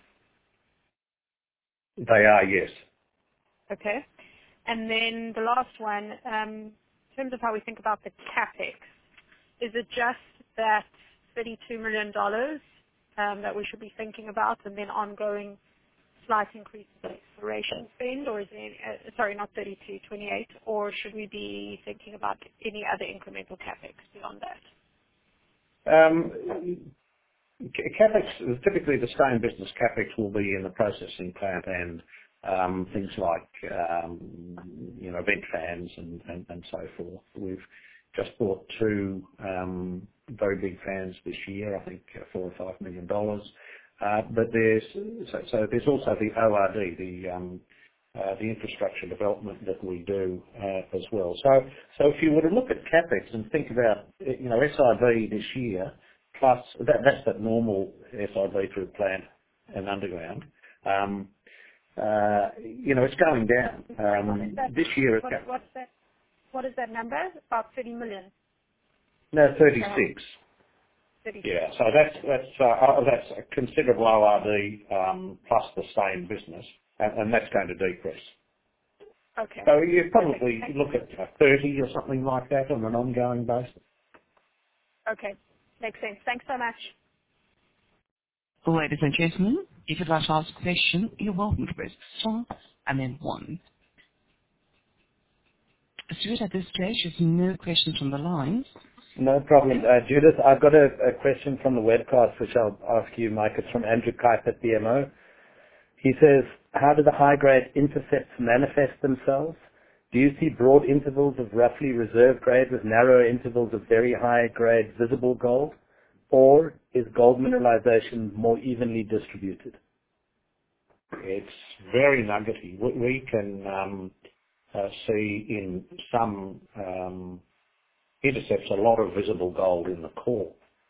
They are, yes. Okay. And then the last one, in terms of how we think about the CapEx, is it just that $32 million that we should be thinking about, and then ongoing slight increase in exploration spend, or is there, not 32, 28, or should we be thinking about any other incremental CapEx beyond that? CapEx, typically the stay in business CapEx will be in the processing plant and things like vent fans and so forth. We've just bought 2 very big fans this year, I think $4 or $5 million. But there's also the ORD, the infrastructure development that we do as well. So if you were to look at CapEx and think about SIB this year, plus that's that normal SIB through plant and underground. It's going down. This year it's going. What is that number? About 30 million. No, 36. 36. Yeah, so that's a considerable ORD plus the stay in business, and that's going to decrease. Okay. So you probably look at 30 or something like that on an ongoing basis. Okay, makes sense. Thanks so much. Ladies and gentlemen, if you'd like to ask a question, you're welcome to press star and then 1. Stuart, at this stage, there's no questions from the lines. No problem. Judith, I've got a question from the webcast which I'll ask you, Mike. It's from Andrew Kipe at BMO. He says, how do the high-grade intercepts manifest themselves? Do you see broad intervals of roughly reserve grade with narrower intervals of very high-grade visible gold? Or is gold mineralization more evenly distributed? It's very nuggety. We can see in some intercepts a lot of visible gold in the core.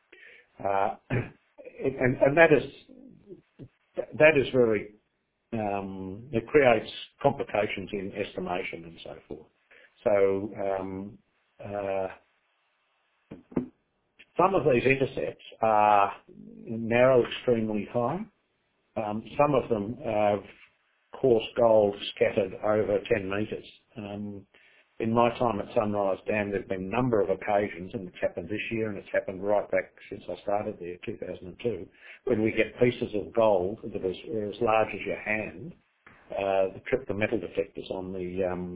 And that is very, it creates complications in estimation and so forth. So some of these intercepts are narrow extremely high, Some of them have coarse gold scattered over 10 metres. In my time at Sunrise Dam, there have been a number of occasions, and it's happened this year, and it's happened right back since I started there, 2002, when we get pieces of gold that are as large as your hand that trip the metal detectors on the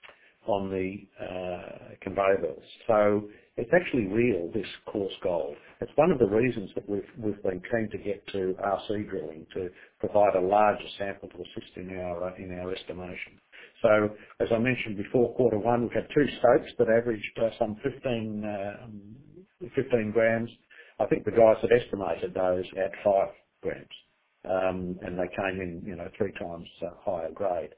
conveyor belts. So it's actually real, this coarse gold. It's one of the reasons that we've been keen to get to RC drilling, to provide a larger sample to assist in our estimation. So as I mentioned before, quarter one, we've had two stopes that averaged some 15 grams. I think the guys had estimated those at 5 grams, and they came in, 3 times higher grade.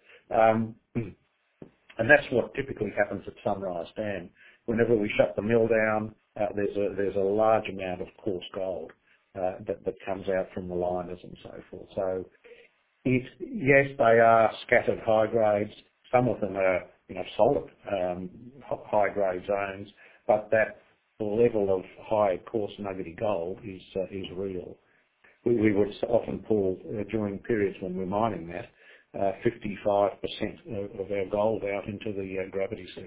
And that's what typically happens at Sunrise Dam. Whenever we shut the mill down, there's a large amount of coarse gold that comes out from the liners and so forth. So yes, they are scattered high grades. Some of them are, solid high grade zones, but that level of high coarse nuggety gold is real. We would often pull during periods when we're mining that 55% of our gold out into the gravity circuit.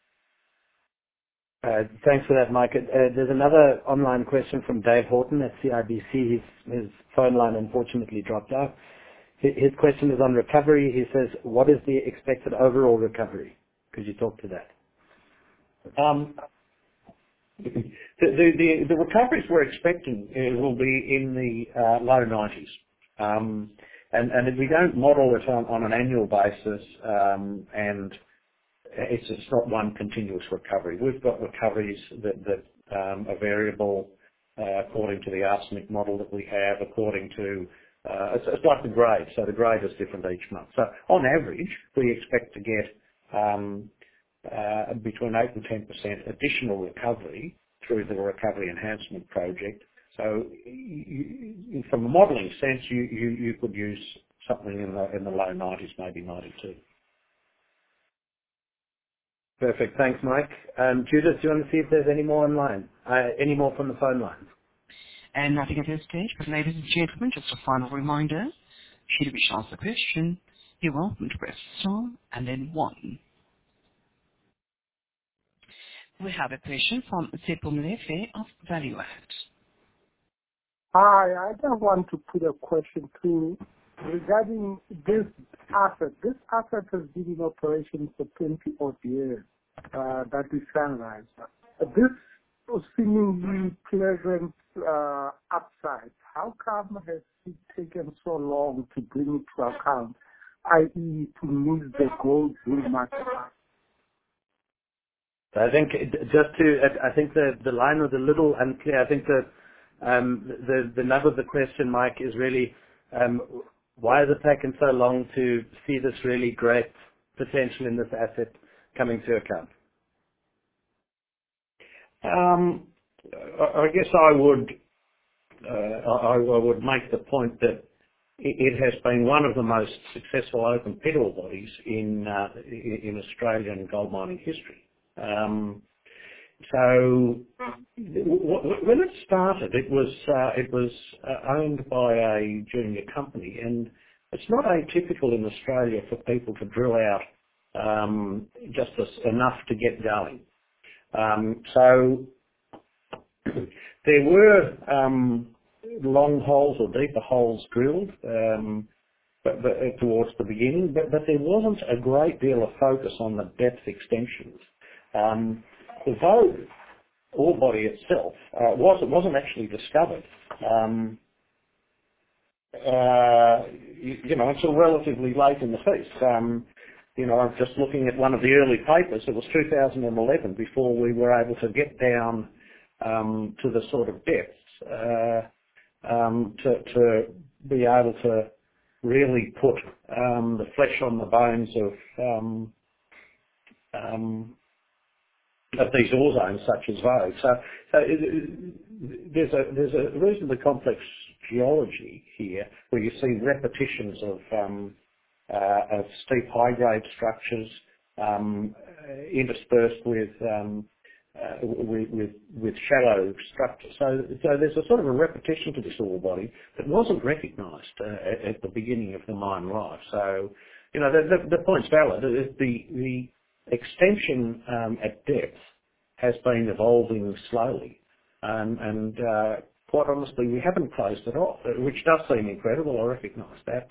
Thanks for that, Mike. There's another online question from Dave Horton at CIBC. His phone line unfortunately dropped out. His question is on recovery. He says, what is the expected overall recovery? Could you talk to that? The recoveries we're expecting will be in the low 90s. And if we don't model it on an annual basis, and it's not one continuous recovery. We've got recoveries that are variable according to the arsenic model that we have, according to it's like the grade. So the grade is different each month. So on average, we expect to get between 8 and 10% additional recovery through the recovery enhancement project. So from a modelling sense, you could use something in the low 90s, maybe 92. Perfect. Thanks, Mike. Judith, do you want to see if there's any more online? Any more from the phone lines? And nothing at this stage, but ladies and gentlemen, just a final reminder, should you wish to ask a question, you're welcome to press star and then 1. We have a question from Sepo Mlefe of ValueAct. Hi, I just want to put a question through regarding this asset. This asset has been in operation for 20 odd years, that is Sunrise. This was seemingly pleasant upside. How come has it taken so long to bring it to account, i.e. to miss the gold bull market? I think I think the line was a little unclear. I think the nub of the question, Mike, is really why has it taken so long to see this really great potential in this asset coming to account? I guess I would make the point that it has been one of the most successful open pit ore bodies in Australian gold mining history. So when it started, it was owned by a junior company, and it's not atypical in Australia for people to drill out just enough to get going. So there were long holes or deeper holes drilled, but towards the beginning, but there wasn't a great deal of focus on the depth extensions. The Vogue ore body itself wasn't actually discovered until relatively late in the piece. I'm just looking at one of the early papers. It was 2011 before we were able to get down to the sort of depths to be able to really put the flesh on the bones of these ore zones such as Vogue. So there's a reasonably complex geology here where you see repetitions of steep high grade structures interspersed with with shallow structure. So there's a sort of a repetition to this ore body that wasn't recognised at the beginning of the mine life. So, the point's valid. The extension at depth has been evolving slowly, and quite honestly, we haven't closed it off, which does seem incredible. I recognise that.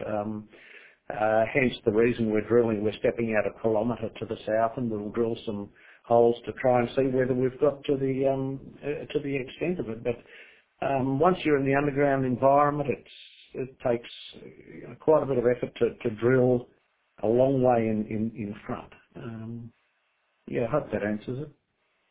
Hence the reason we're stepping out a kilometre to the south, and we'll drill some holes to try and see whether we've got to the extent of it. But once you're in the underground environment, it takes quite a bit of effort to drill a long way in front. I hope that answers it.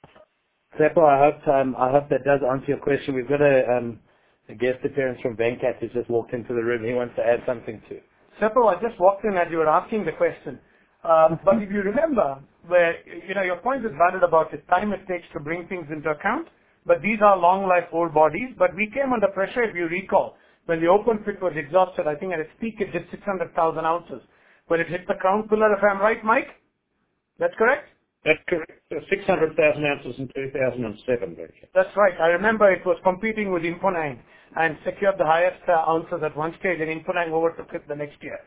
Seppo, I hope that does answer your question. We've got a guest appearance from Venkat who's just walked into the room. He wants to add something too. Seppo, I just walked in as you were asking the question. But if you remember, where your point is valid about the time it takes to bring things into account, but these are long life ore bodies. But we came under pressure, if you recall, when the open pit was exhausted. I think at its peak it did 600,000 ounces. When it hit the crown pillar, if I'm right, Mike? That's correct? That's correct. 600,000 ounces in 2007. That's right. I remember it was competing with Imponang and secured the highest ounces at one stage, and Imponang overtook it the next year.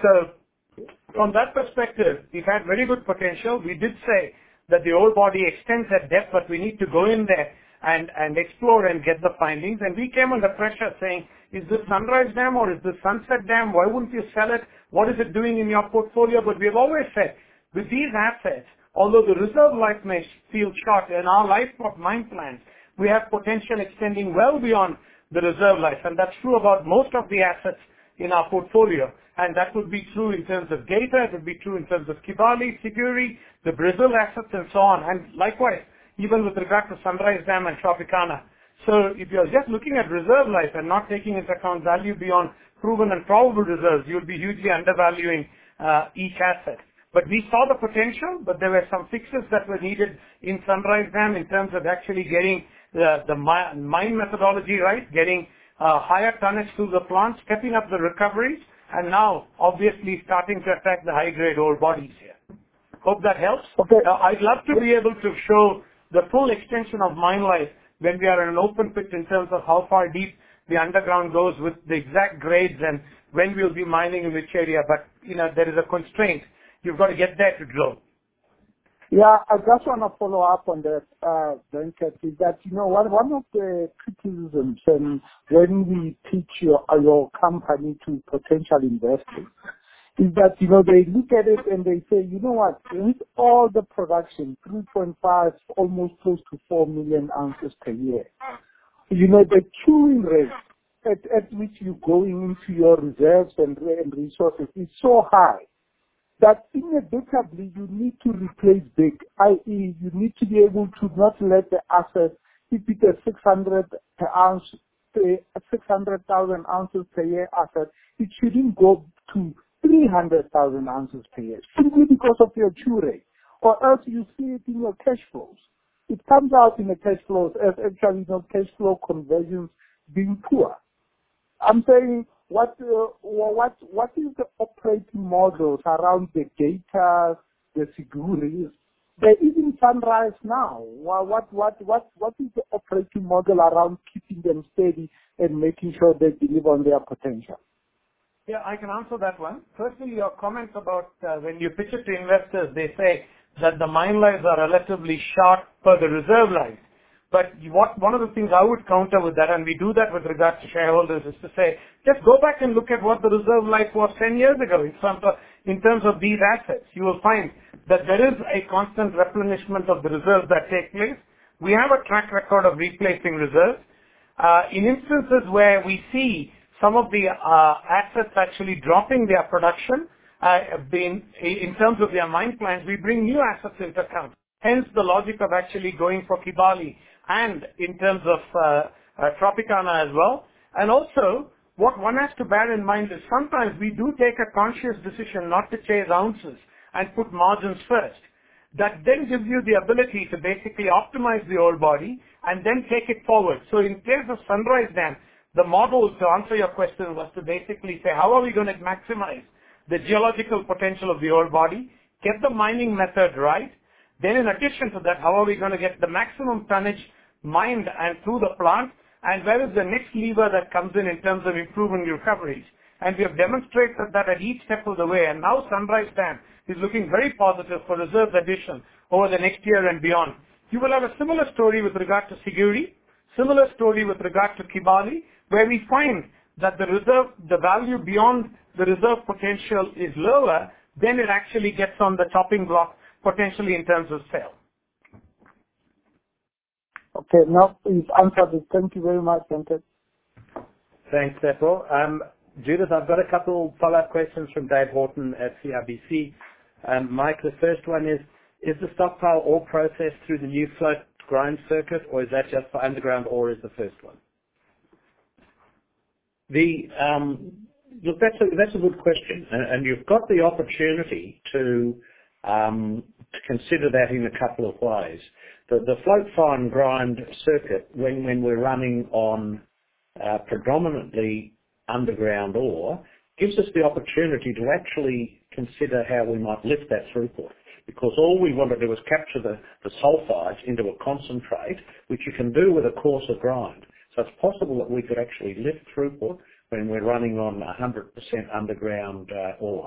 So from that perspective, we've had very good potential. We did say that the ore body extends at depth, but we need to go in there and explore and get the findings. And we came under pressure saying, is this Sunrise Dam or is this Sunset Dam? Why wouldn't you sell it? What is it doing in your portfolio? But we've always said, with these assets, although the reserve life may feel short, in our life of mine plans, we have potential extending well beyond the reserve life. And that's true about most of the assets in our portfolio. And that would be true in terms of Geita, it would be true in terms of Kibali, Siguiri, the Brazil assets and so on. And likewise, even with regard to Sunrise Dam and Tropicana. So if you're just looking at reserve life and not taking into account value beyond proven and probable reserves, you'll be hugely undervaluing each asset. But we saw the potential, but there were some fixes that were needed in Sunrise Dam in terms of actually getting the mine methodology right, getting higher tonnage through the plant, stepping up the recoveries, and now obviously starting to attack the high-grade ore bodies here. Hope that helps. Okay. I'd love to be able to show the full extension of mine life when we are in an open pit in terms of how far deep the underground goes with the exact grades and when we'll be mining in which area. But, there is a constraint. You've got to get there to drill. Yeah, I just want to follow up on that, Venkat, is that, one of the criticisms when we pitch your company to potential investors is that, they look at it and they say, what, with all the production, 3.5, almost close to 4 million ounces per year, the chewing rate at which you're going into your reserves and resources is so high that inevitably you need to replace big, i.e. you need to be able to not let the asset, if it's a 600,000 ounces per year asset, it shouldn't go to 300,000 ounces per year, simply because of your chew rate. Or else you see it in your cash flows. It comes out in the cash flows as actually cash flow conversions being poor. I'm saying, what is the operating models around the Geita, the Siguiri? There isn't Sunrise now. What is the operating model around keeping them steady and making sure they deliver on their potential? Yeah, I can answer that one. Firstly, your comments about when you pitch it to investors, they say that the mine lives are relatively short per the reserve life. But one of the things I would counter with that, and we do that with regard to shareholders, is to say, just go back and look at what the reserve life was 10 years ago in terms of these assets. You will find that there is a constant replenishment of the reserves that take place. We have a track record of replacing reserves. In instances where we see some of the assets actually dropping their production, in terms of their mine plans, we bring new assets into account. Hence the logic of actually going for Kibali and in terms of Tropicana as well. And also, what one has to bear in mind is sometimes we do take a conscious decision not to chase ounces and put margins first. That then gives you the ability to basically optimize the ore body and then take it forward. So in case of Sunrise Dam, the model, to answer your question, was to basically say, how are we going to maximize the geological potential of the ore body, get the mining method right, Then in addition to that, how are we going to get the maximum tonnage mined and through the plant? And where is the next lever that comes in terms of improving recoveries? And we have demonstrated that at each step of the way. And now Sunrise Dam is looking very positive for reserve addition over the next year and beyond. You will have a similar story with regard to Siguri, similar story with regard to Kibali, where we find that the value beyond the reserve potential is lower, then it actually gets on the chopping block potentially in terms of sale. Okay, now you've answered it. Thank you very much, Venkat. Thanks, Seppo. Judith, I've got a couple follow-up questions from Dave Horton at CIBC. Mike, the first one is the stockpile ore processed through the new float grind circuit, or is that just for underground ore is the first one? Look, that's a good question, and you've got the opportunity to consider that in a couple of ways. The float fine grind circuit, when we're running on predominantly underground ore, gives us the opportunity to actually consider how we might lift that throughput. Because all we want to do is capture the sulfides into a concentrate, which you can do with a coarser grind. So it's possible that we could actually lift throughput when we're running on 100% underground ore.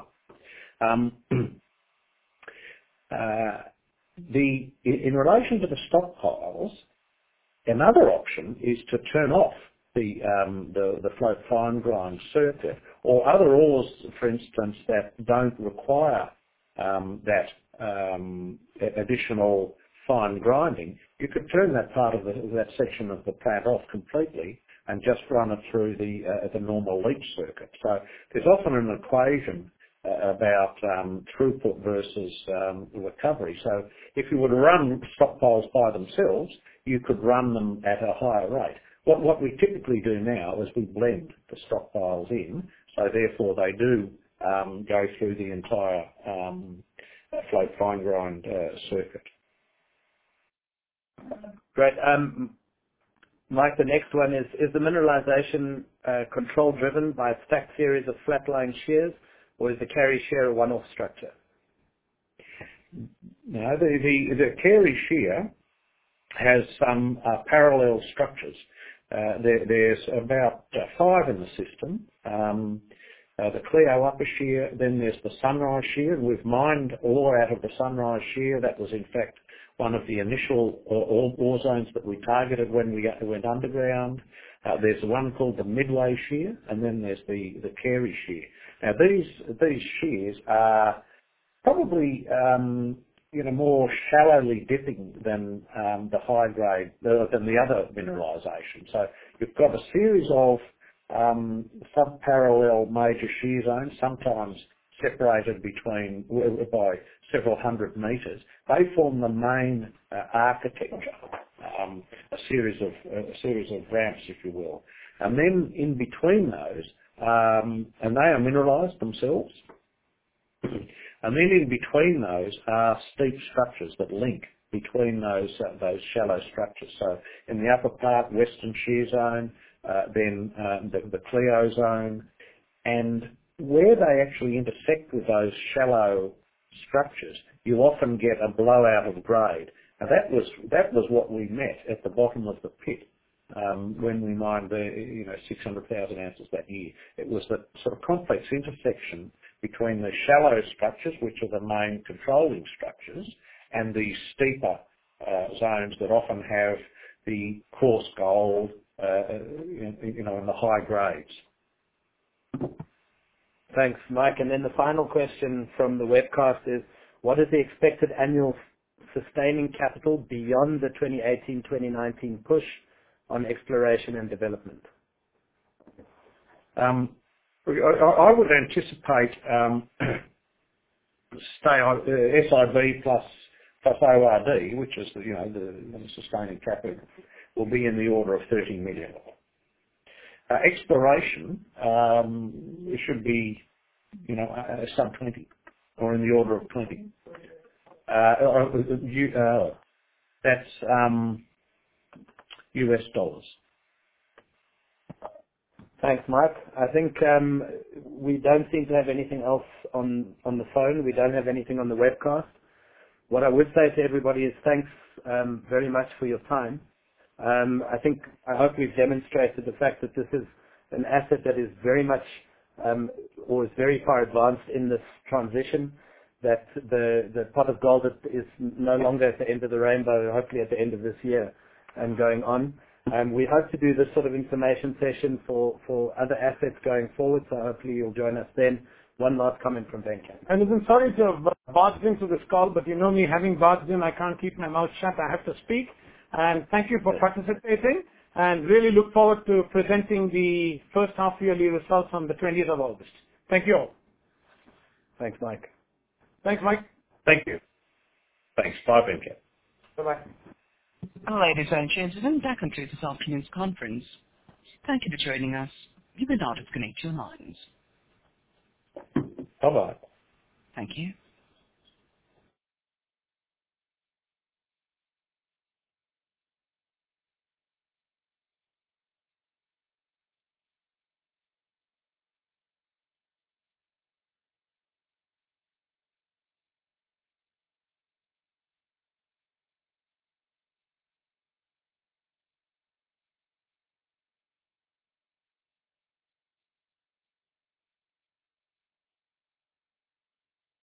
In relation to the stockpiles, another option is to turn off the float fine grind circuit, or other ores, for instance, that don't require that additional fine grinding. You could turn that part of that section of the plant off completely and just run it through the normal leach circuit. So there's often an equation about throughput versus recovery. So if you were to run stockpiles by themselves, you could run them at a higher rate. What we typically do now is we blend the stockpiles in, so therefore they do go through the entire float fine grind circuit. Great. Mike, the next one is the mineralization control driven by a stacked series of flat-lying shears, or is the Carey shear a one-off structure? No, the Carey shear has some parallel structures. There's about 5 in the system. The Cleo upper shear, then there's the Sunrise shear, and we've mined ore out of the Sunrise shear. That was in fact one of the initial ore zones that we targeted when we went underground. There's one called the Midway shear, and then there's the Carey shear. Now these shears are probably more shallowly dipping than the high grade than the other mineralisation. So you've got a series of sub-parallel major shear zones, sometimes separated by several hundred metres. They form the main architecture, a series of ramps, if you will. And then in between those, and they are mineralised themselves. And then in between those are steep structures that link between those shallow structures. So in the upper part, Western Shear Zone, then the Cleo Zone, and where they actually intersect with those shallow structures, you often get a blowout of grade. Now that was what we met at the bottom of the pit when we mined the 600,000 ounces that year. It was the sort of complex intersection between the shallow structures, which are the main controlling structures, and the steeper zones that often have the coarse gold, and the high grades. Thanks, Mike. And then the final question from the webcast is, what is the expected annual sustaining capital beyond the 2018-2019 push on exploration and development? I would anticipate SIB plus ORD, which is the sustaining capital, will be in the order of 30 million. Exploration, it should be sub 20, or in the order of 20. That's US dollars. Thanks, Mike. I think we don't seem to have anything else on the phone. We don't have anything on the webcast. What I would say to everybody is thanks very much for your time. I hope we've demonstrated the fact that this is an asset that is very much or is very far advanced in this transition, that the pot of gold is no longer at the end of the rainbow, hopefully at the end of this year and going on. We hope to do this sort of information session for other assets going forward, so hopefully you'll join us then. One last comment from Venkat. And listen, sorry to have barged into this call, but you know me, having barged in, I can't keep my mouth shut. I have to speak. And thank you for participating, and really look forward to presenting the first half-yearly results on the 20th of August. Thank you all. Thanks, Mike. Thanks, Mike. Thank you. Thanks. Bye, Venkat. Bye-bye. Ladies and gentlemen, that concludes this afternoon's conference. Thank you for joining us. You may now disconnect your lines. Bye-bye. Thank you.